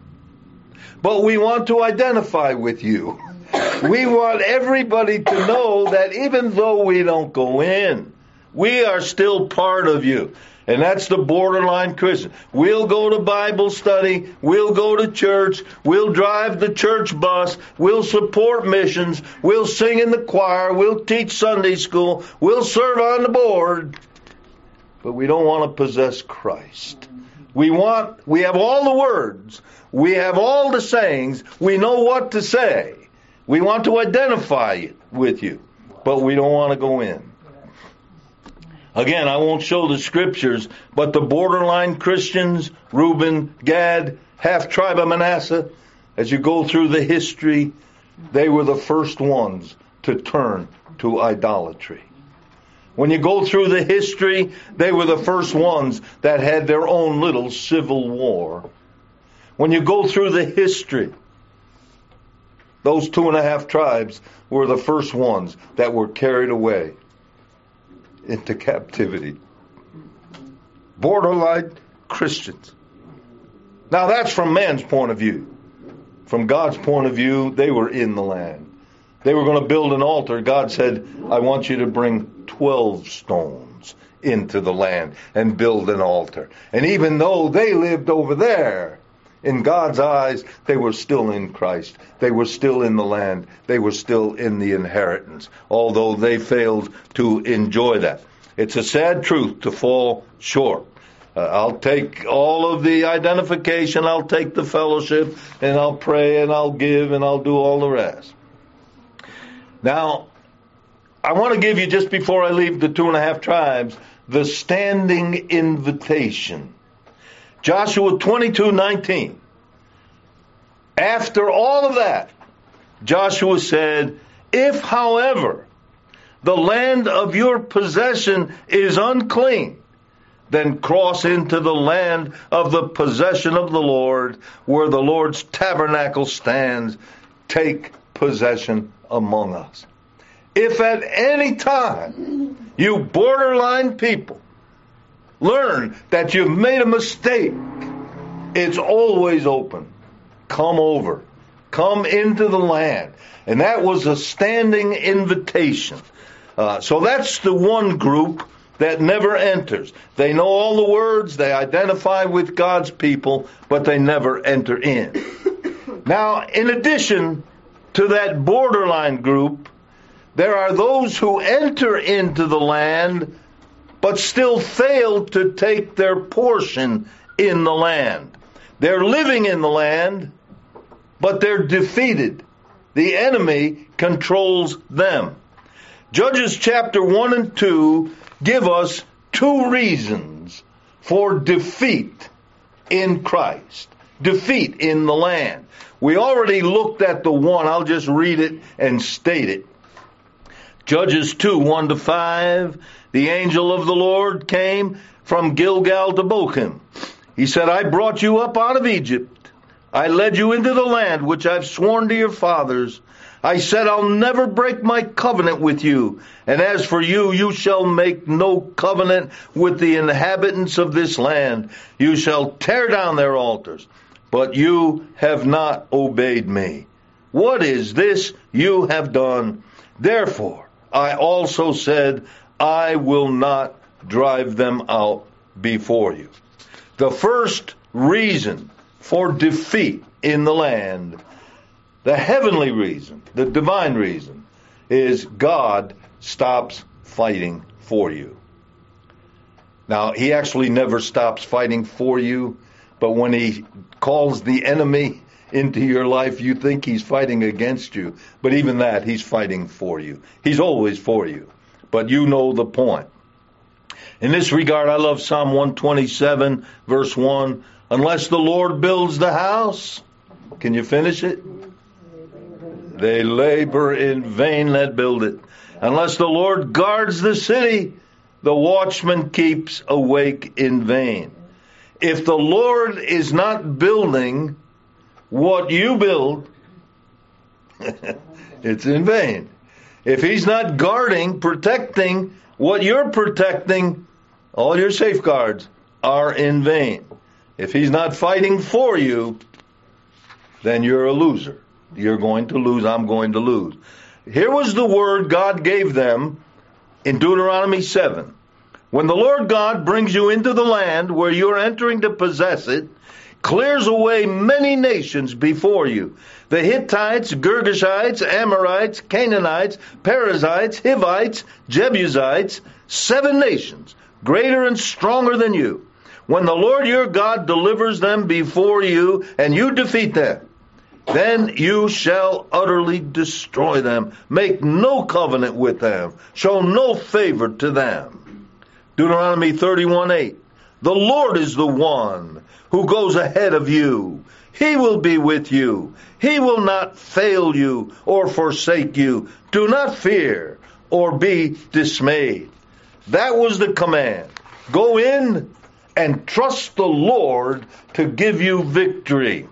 but we want to identify with you. We want everybody to know that even though we don't go in, we are still part of you. And that's the borderline Christian. We'll go to Bible study. We'll go to church. We'll drive the church bus. We'll support missions. We'll sing in the choir. We'll teach Sunday school. We'll serve on the board. But we don't want to possess Christ. We want, we have all the words. We have all the sayings. We know what to say. We want to identify with you. But we don't want to go in. Again, I won't show the scriptures, but the borderline Christians, Reuben, Gad, half tribe of Manasseh, as you go through the history, they were the first ones to turn to idolatry. When you go through the history, they were the first ones that had their own little civil war. When you go through the history, those two and a half tribes were the first ones that were carried away into captivity. Borderline Christians. Now that's from man's point of view. From God's point of view, they were in the land. They were going to build an altar. God said, I want you to bring twelve stones into the land and build an altar. And even though they lived over there, in God's eyes, they were still in Christ. They were still in the land. They were still in the inheritance, although they failed to enjoy that. It's a sad truth to fall short. Uh, I'll take all of the identification, I'll take the fellowship, and I'll pray, and I'll give, and I'll do all the rest. Now, I want to give you, just before I leave the two and a half tribes, the standing invitation. Joshua twenty-two nineteen. After all of that, Joshua said, if, however, the land of your possession is unclean, then cross into the land of the possession of the Lord, where the Lord's tabernacle stands. Take possession among us. If at any time you borderline people learn that you've made a mistake, it's always open. Come over. Come into the land. And that was a standing invitation. Uh, so that's the one group that never enters. They know all the words, they identify with God's people, but they never enter in. Now, in addition to that borderline group, There are those who enter into the land, but still fail to take their portion in the land. They're living in the land, but they're defeated. The enemy controls them. Judges chapter one and two give us two reasons for defeat in Christ. Defeat in the land. We already looked at the one. I'll just read it and state it. Judges two, one to five. The angel of the Lord came from Gilgal to Bochim. He said, I brought you up out of Egypt. I led you into the land which I've sworn to your fathers. I said, I'll never break my covenant with you. And as for you, you shall make no covenant with the inhabitants of this land. You shall tear down their altars. But you have not obeyed me. What is this you have done? Therefore, I also said, I will not drive them out before you. The first reason for defeat in the land, the heavenly reason, the divine reason, is God stops fighting for you. Now, he actually never stops fighting for you, but when he calls the enemy into your life, you think he's fighting against you. But even that, he's fighting for you. He's always for you. But you know the point. In this regard, I love Psalm one twenty-seven, verse one. Unless the Lord builds the house, can you finish it? They labor in vain that build it. Unless the Lord guards the city, the watchman keeps awake in vain. If the Lord is not building what you build, it's in vain. If he's not guarding, protecting what you're protecting, all your safeguards are in vain. If he's not fighting for you, then you're a loser. You're going to lose. I'm going to lose. Here was the word God gave them in Deuteronomy seven. When the Lord God brings you into the land where you're entering to possess it, clears away many nations before you. The Hittites, Girgashites, Amorites, Canaanites, Perizzites, Hivites, Jebusites, seven nations, greater and stronger than you. When the Lord your God delivers them before you and you defeat them, then you shall utterly destroy them. Make no covenant with them. Show no favor to them. Deuteronomy thirty-one eight. The Lord is the one who goes ahead of you. He will be with you. He will not fail you or forsake you. Do not fear or be dismayed. That was the command. Go in and trust the Lord to give you victory.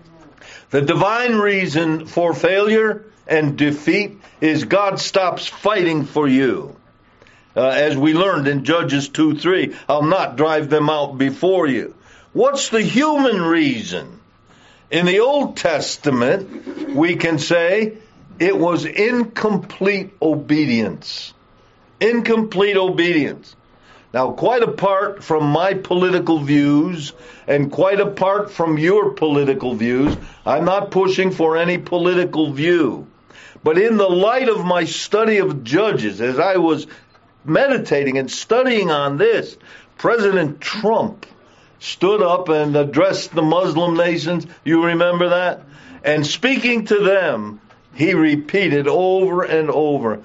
The divine reason for failure and defeat is God stops fighting for you. Uh, as we learned in Judges two three, I'll not drive them out before you. What's the human reason? In the Old Testament, we can say it was incomplete obedience. Incomplete obedience. Now, quite apart from my political views and quite apart from your political views, I'm not pushing for any political view. But in the light of my study of Judges, as I was meditating and studying on this, President Trump stood up and addressed the Muslim nations. You remember that? And speaking to them, he repeated over and over,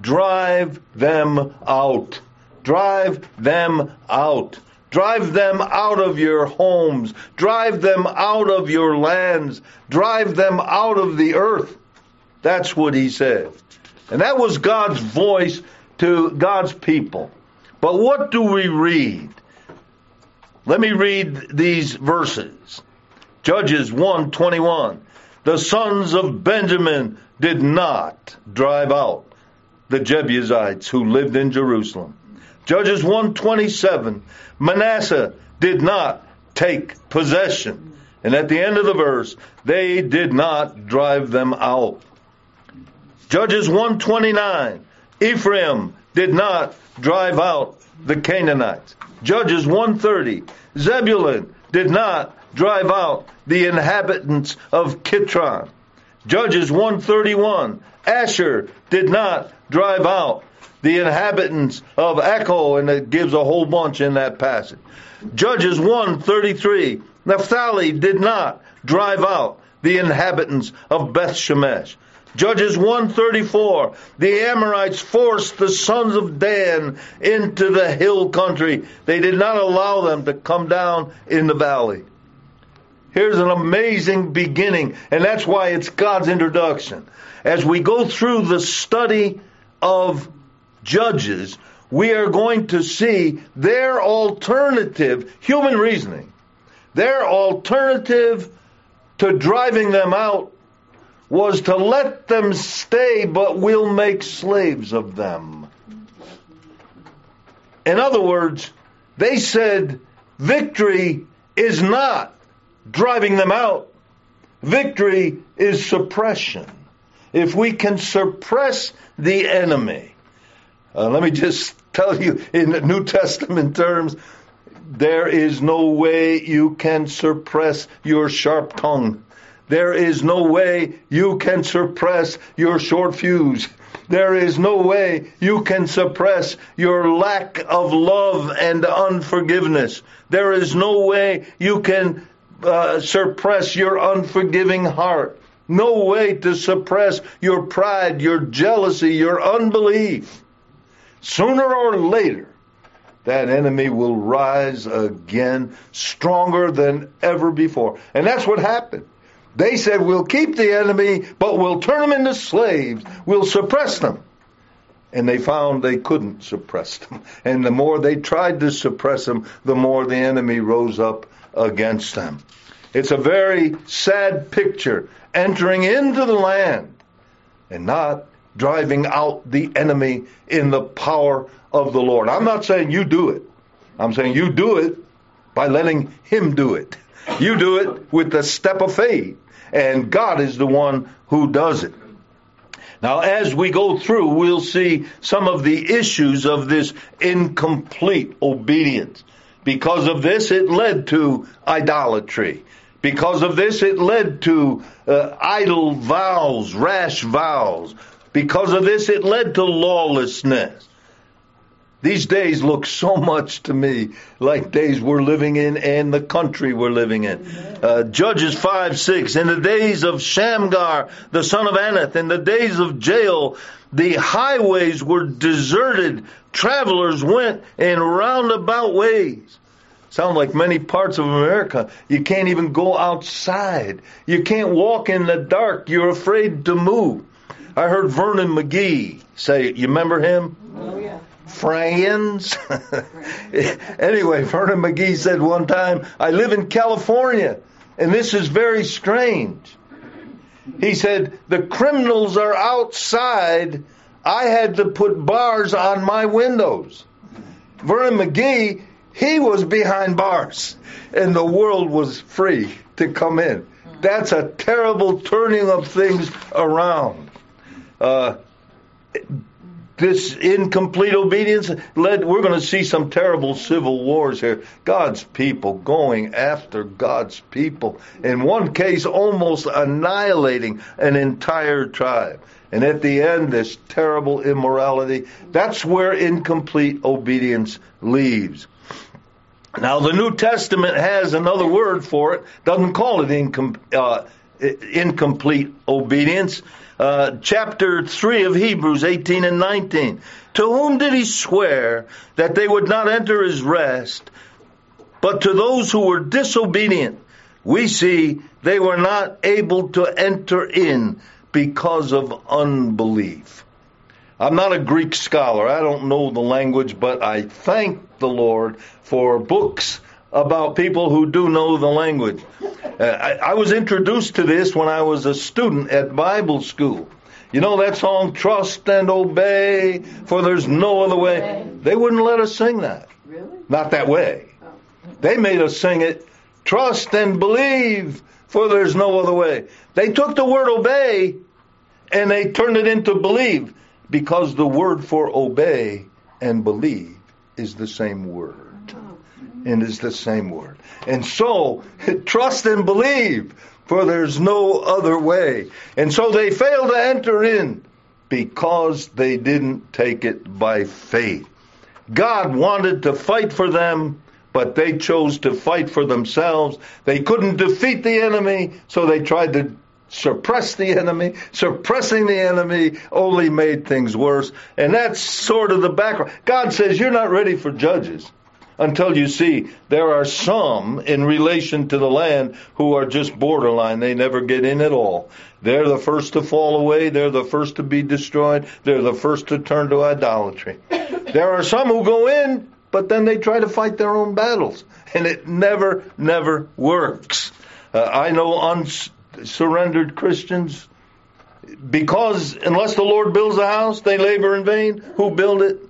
drive them out. Drive them out. Drive them out of your homes. Drive them out of your lands. Drive them out of the earth. That's what he said. And that was God's voice to God's people. But what do we read? Let me read these verses. Judges one twenty-one. The sons of Benjamin did not drive out the Jebusites who lived in Jerusalem. Judges one twenty-seven. Manasseh did not take possession. And at the end of the verse, they did not drive them out. Judges one twenty-nine. Ephraim did not drive out the Canaanites. Judges one thirty. Zebulun did not drive out the inhabitants of Kitron. Judges one thirty-one, Asher did not drive out the inhabitants of Echo, and it gives a whole bunch in that passage. Judges one thirty-three, Naphtali did not drive out the inhabitants of Beth Shemesh. Judges one thirty-four, the Amorites forced the sons of Dan into the hill country. They did not allow them to come down in the valley. Here's an amazing beginning, and that's why it's God's introduction. As we go through the study of Judges, we are going to see their alternative, human reasoning, their alternative to driving them out was to let them stay, but we'll make slaves of them. In other words, they said victory is not driving them out. Victory is suppression. If we can suppress the enemy, uh, let me just tell you in the New Testament terms, there is no way you can suppress your sharp tongue. There is no way you can suppress your short fuse. There is no way you can suppress your lack of love and unforgiveness. There is no way you can uh, suppress your unforgiving heart. No way to suppress your pride, your jealousy, your unbelief. Sooner or later, that enemy will rise again stronger than ever before. And that's what happened. They said, we'll keep the enemy, but we'll turn them into slaves. We'll suppress them. And they found they couldn't suppress them. And the more they tried to suppress them, the more the enemy rose up against them. It's a very sad picture, entering into the land and not driving out the enemy in the power of the Lord. I'm not saying you do it. I'm saying you do it by letting Him do it. You do it with the step of faith. And God is the one who does it. Now, as we go through, we'll see some of the issues of this incomplete obedience. Because of this, it led to idolatry. Because of this, it led to uh, idle vows, rash vows. Because of this, it led to lawlessness. These days look so much to me like days we're living in and the country we're living in. Uh, Judges five six, in the days of Shamgar, the son of Anath, in the days of Jael, the highways were deserted. Travelers went in roundabout ways. Sound like many parts of America. You can't even go outside. You can't walk in the dark. You're afraid to move. I heard Vernon McGee say, you remember him? Oh, yeah. Friends. Anyway, Vernon McGee said one time, I live in California, and this is very strange. He said, the criminals are outside. I had to put bars on my windows. Vernon McGee, he was behind bars, and the world was free to come in. That's a terrible turning of things around. Uh, this incomplete obedience led, we're going to see some terrible civil wars here. God's people going after God's people. In one case, almost annihilating an entire tribe. And at the end, this terrible immorality. That's where incomplete obedience leaves. Now, the New Testament has another word for it. Doesn't call it incom- uh, incomplete obedience. Uh, chapter three of Hebrews, eighteen and nineteen. To whom did he swear that they would not enter his rest? But to those who were disobedient, we see they were not able to enter in because of unbelief. I'm not a Greek scholar. I don't know the language, but I thank the Lord for books about people who do know the language. Uh, I, I was introduced to this when I was a student at Bible school. You know that song, Trust and Obey, for there's no other way? They wouldn't let us sing that. Really? Not that way. Oh. They made us sing it, Trust and Believe, for there's no other way. They took the word obey and they turned it into believe, because the word for obey and believe is the same word. and is the same word. And so, trust and believe, for there's no other way. And so they failed to enter in because they didn't take it by faith. God wanted to fight for them, but they chose to fight for themselves. They couldn't defeat the enemy, so they tried to suppress the enemy. Suppressing the enemy only made things worse. And that's sort of the background. God says, you're not ready for judges until you see there are some in relation to the land who are just borderline. They never get in at all. They're the first to fall away. They're the first to be destroyed. They're the first to turn to idolatry. There are some who go in, but then they try to fight their own battles. And it never, never works. Uh, I know unsurrendered Christians, because unless the Lord builds a house, they labor in vain. Who build it?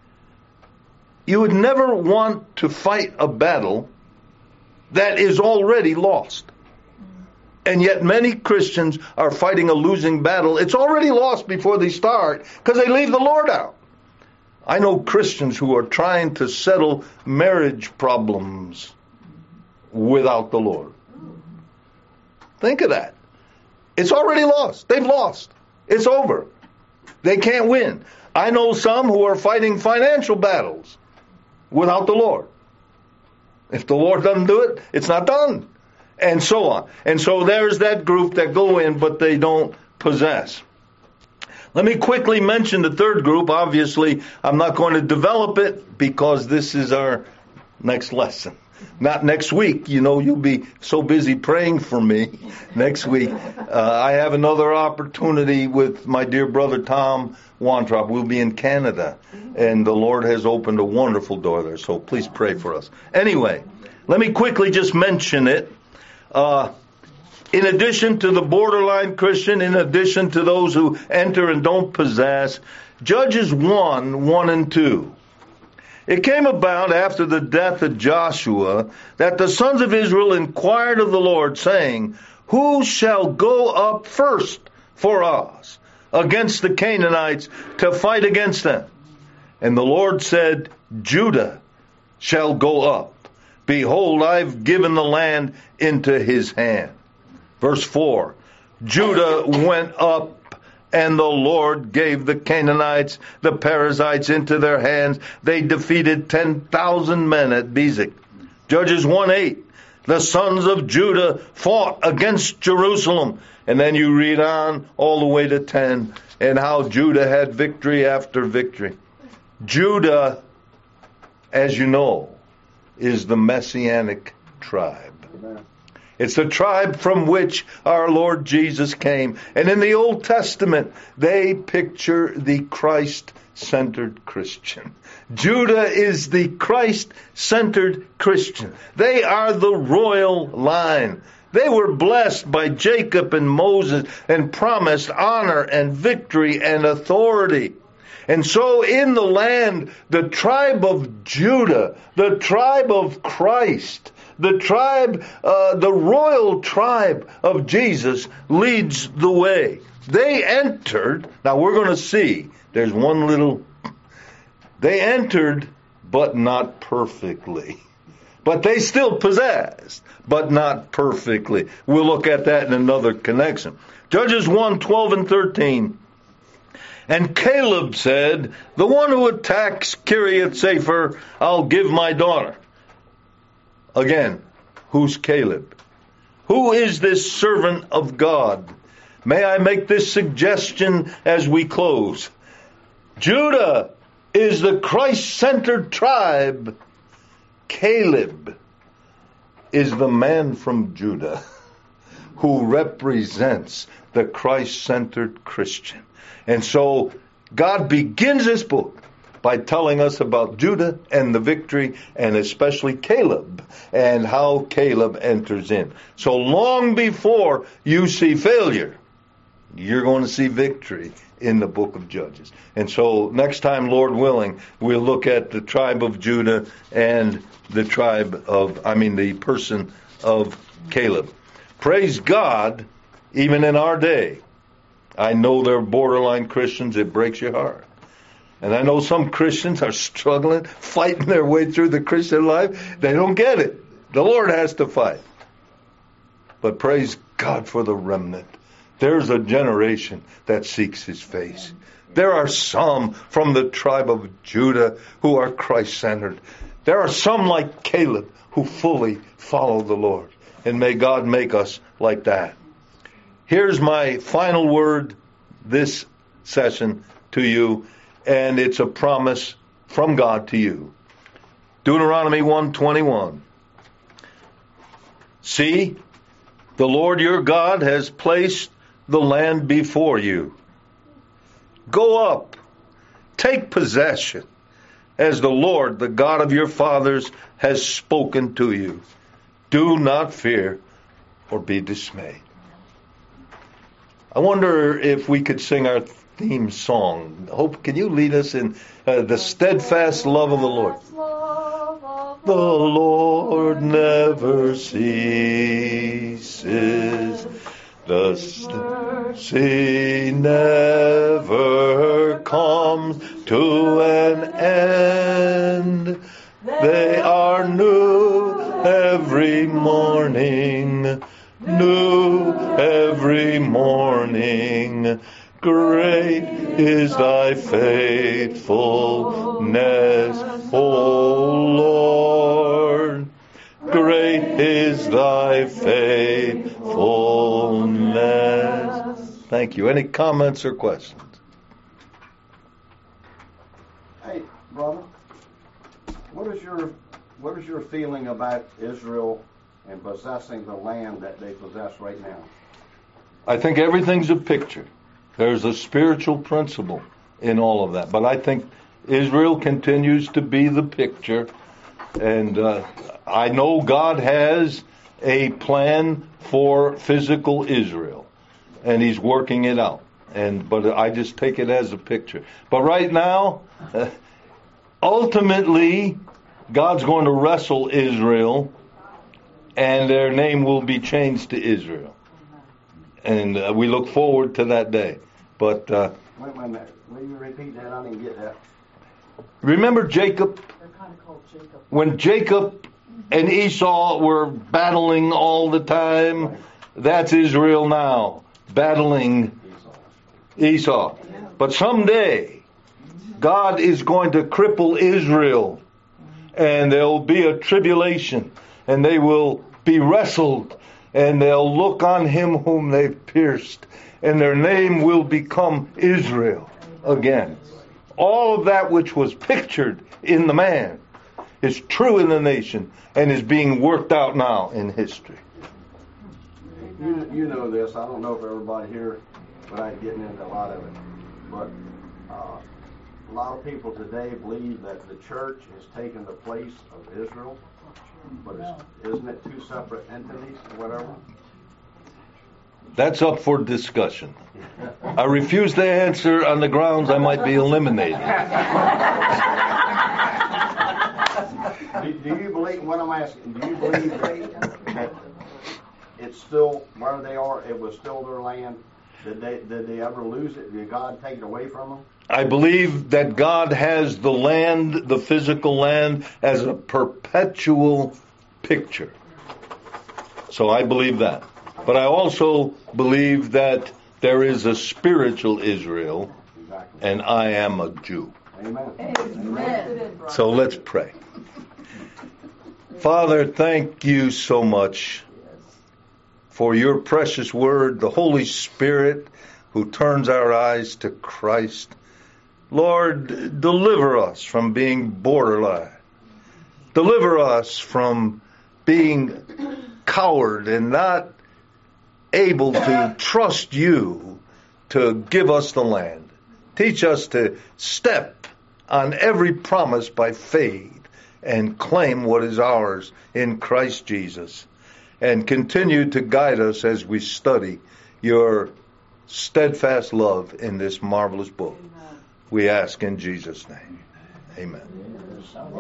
You would never want to fight a battle that is already lost. And yet many Christians are fighting a losing battle. It's already lost before they start because they leave the Lord out. I know Christians who are trying to settle marriage problems without the Lord. Think of that. It's already lost. They've lost. It's over. They can't win. I know some who are fighting financial battles without the Lord. If the Lord doesn't do it, it's not done. And so on. And so there's that group that go in, but they don't possess. Let me quickly mention the third group. Obviously, I'm not going to develop it because this is our next lesson. Not next week. You know, you'll be so busy praying for me next week. Uh, I have another opportunity with my dear brother Tom Wantrop. We'll be in Canada, and the Lord has opened a wonderful door there, so please pray for us. Anyway, let me quickly just mention it. Uh, in addition to the borderline Christian, in addition to those who enter and don't possess, Judges one, one and two. It came about after the death of Joshua that the sons of Israel inquired of the Lord, saying, who shall go up first for us against the Canaanites to fight against them? And the Lord said, Judah shall go up. Behold, I've given the land into his hand. Verse four, Judah went up, and the Lord gave the Canaanites, the Perizzites, into their hands. They defeated ten thousand men at Bezek. Judges one eight, the sons of Judah fought against Jerusalem. And then you read on all the way to ten, and how Judah had victory after victory. Judah, as you know, is the Messianic tribe. Amen. It's the tribe from which our Lord Jesus came. And in the Old Testament, they picture the Christ-centered Christian. Judah is the Christ-centered Christian. They are the royal line. They were blessed by Jacob and Moses and promised honor and victory and authority. And so in the land, the tribe of Judah, the tribe of Christ, the tribe, uh, the royal tribe of Jesus leads the way. They entered, now we're going to see, there's one little, they entered, but not perfectly. But they still possessed, but not perfectly. We'll look at that in another connection. Judges one, twelve and thirteen. And Caleb said, the one who attacks Kiriath Sefer, I'll give my daughter. Again, who's Caleb? Who is this servant of God? May I make this suggestion as we close? Judah is the Christ-centered tribe. Caleb is the man from Judah who represents the Christ-centered Christian. And so God begins this book by telling us about Judah and the victory, and especially Caleb and how Caleb enters in. So long before you see failure, you're going to see victory in the book of Judges. And so next time, Lord willing, we'll look at the tribe of Judah and the tribe of, I mean, the person of Caleb. Praise God, even in our day. I know there are borderline Christians. It breaks your heart. And I know some Christians are struggling, fighting their way through the Christian life. They don't get it. The Lord has to fight. But praise God for the remnant. There's a generation that seeks His face. There are some from the tribe of Judah who are Christ-centered. There are some like Caleb who fully follow the Lord. And may God make us like that. Here's my final word this session to you, and it's a promise from God to you. Deuteronomy one twenty-one. See, the Lord your God has placed the land before you. Go up, take possession, as the Lord, the God of your fathers, has spoken to you. Do not fear or be dismayed. I wonder if we could sing our theme song. Hope, can you lead us in uh, the steadfast love of the Lord? The Lord never ceases. The sea never comes to an end. They are new every morning, new every morning. Great is thy faithfulness, O Lord. Great is thy faithfulness. Thank you. Any comments or questions? Hey, brother, what is your what is your feeling about Israel and possessing the land that they possess right now? I think everything's a picture. There's a spiritual principle in all of that. But I think Israel continues to be the picture. And uh, I know God has a plan for physical Israel. And He's working it out. And but I just take it as a picture. But right now, uh, ultimately, God's going to wrestle Israel. And their name will be changed to Israel. And uh, we look forward to that day. But uh, wait, wait a minute. Will you repeat that? I didn't get that. Remember Jacob? They're kind of called Jacob. When Jacob and Esau were battling all the time, that's Israel now, battling Esau. But someday, God is going to cripple Israel, and there will be a tribulation, and they will be wrestled, and they'll look on Him whom they've pierced, and their name will become Israel again. All of that which was pictured in the man is true in the nation and is being worked out now in history. You, you know this. I don't know if everybody here, but I'm getting into a lot of it. But uh, a lot of people today believe that the church has taken the place of Israel. But it's, isn't it two separate entities or whatever? That's up for discussion. I refuse to answer on the grounds I might be eliminated. do, do you believe, what I'm asking, do you believe that, that it's still, where they are, it was still their land? Did they, did they ever lose it? Did God take it away from them? I believe that God has the land, the physical land, as a perpetual picture. So I believe that. But I also believe that there is a spiritual Israel, and I am a Jew. Amen. Amen. So let's pray. Father, thank you so much for your precious word, the Holy Spirit who turns our eyes to Christ. Lord, deliver us from being borderline. Deliver us from being coward and not able to trust you to give us the land. Teach us to step on every promise by faith and claim what is ours in Christ Jesus. And continue to guide us as we study your steadfast love in this marvelous book. We ask in Jesus' name. Amen.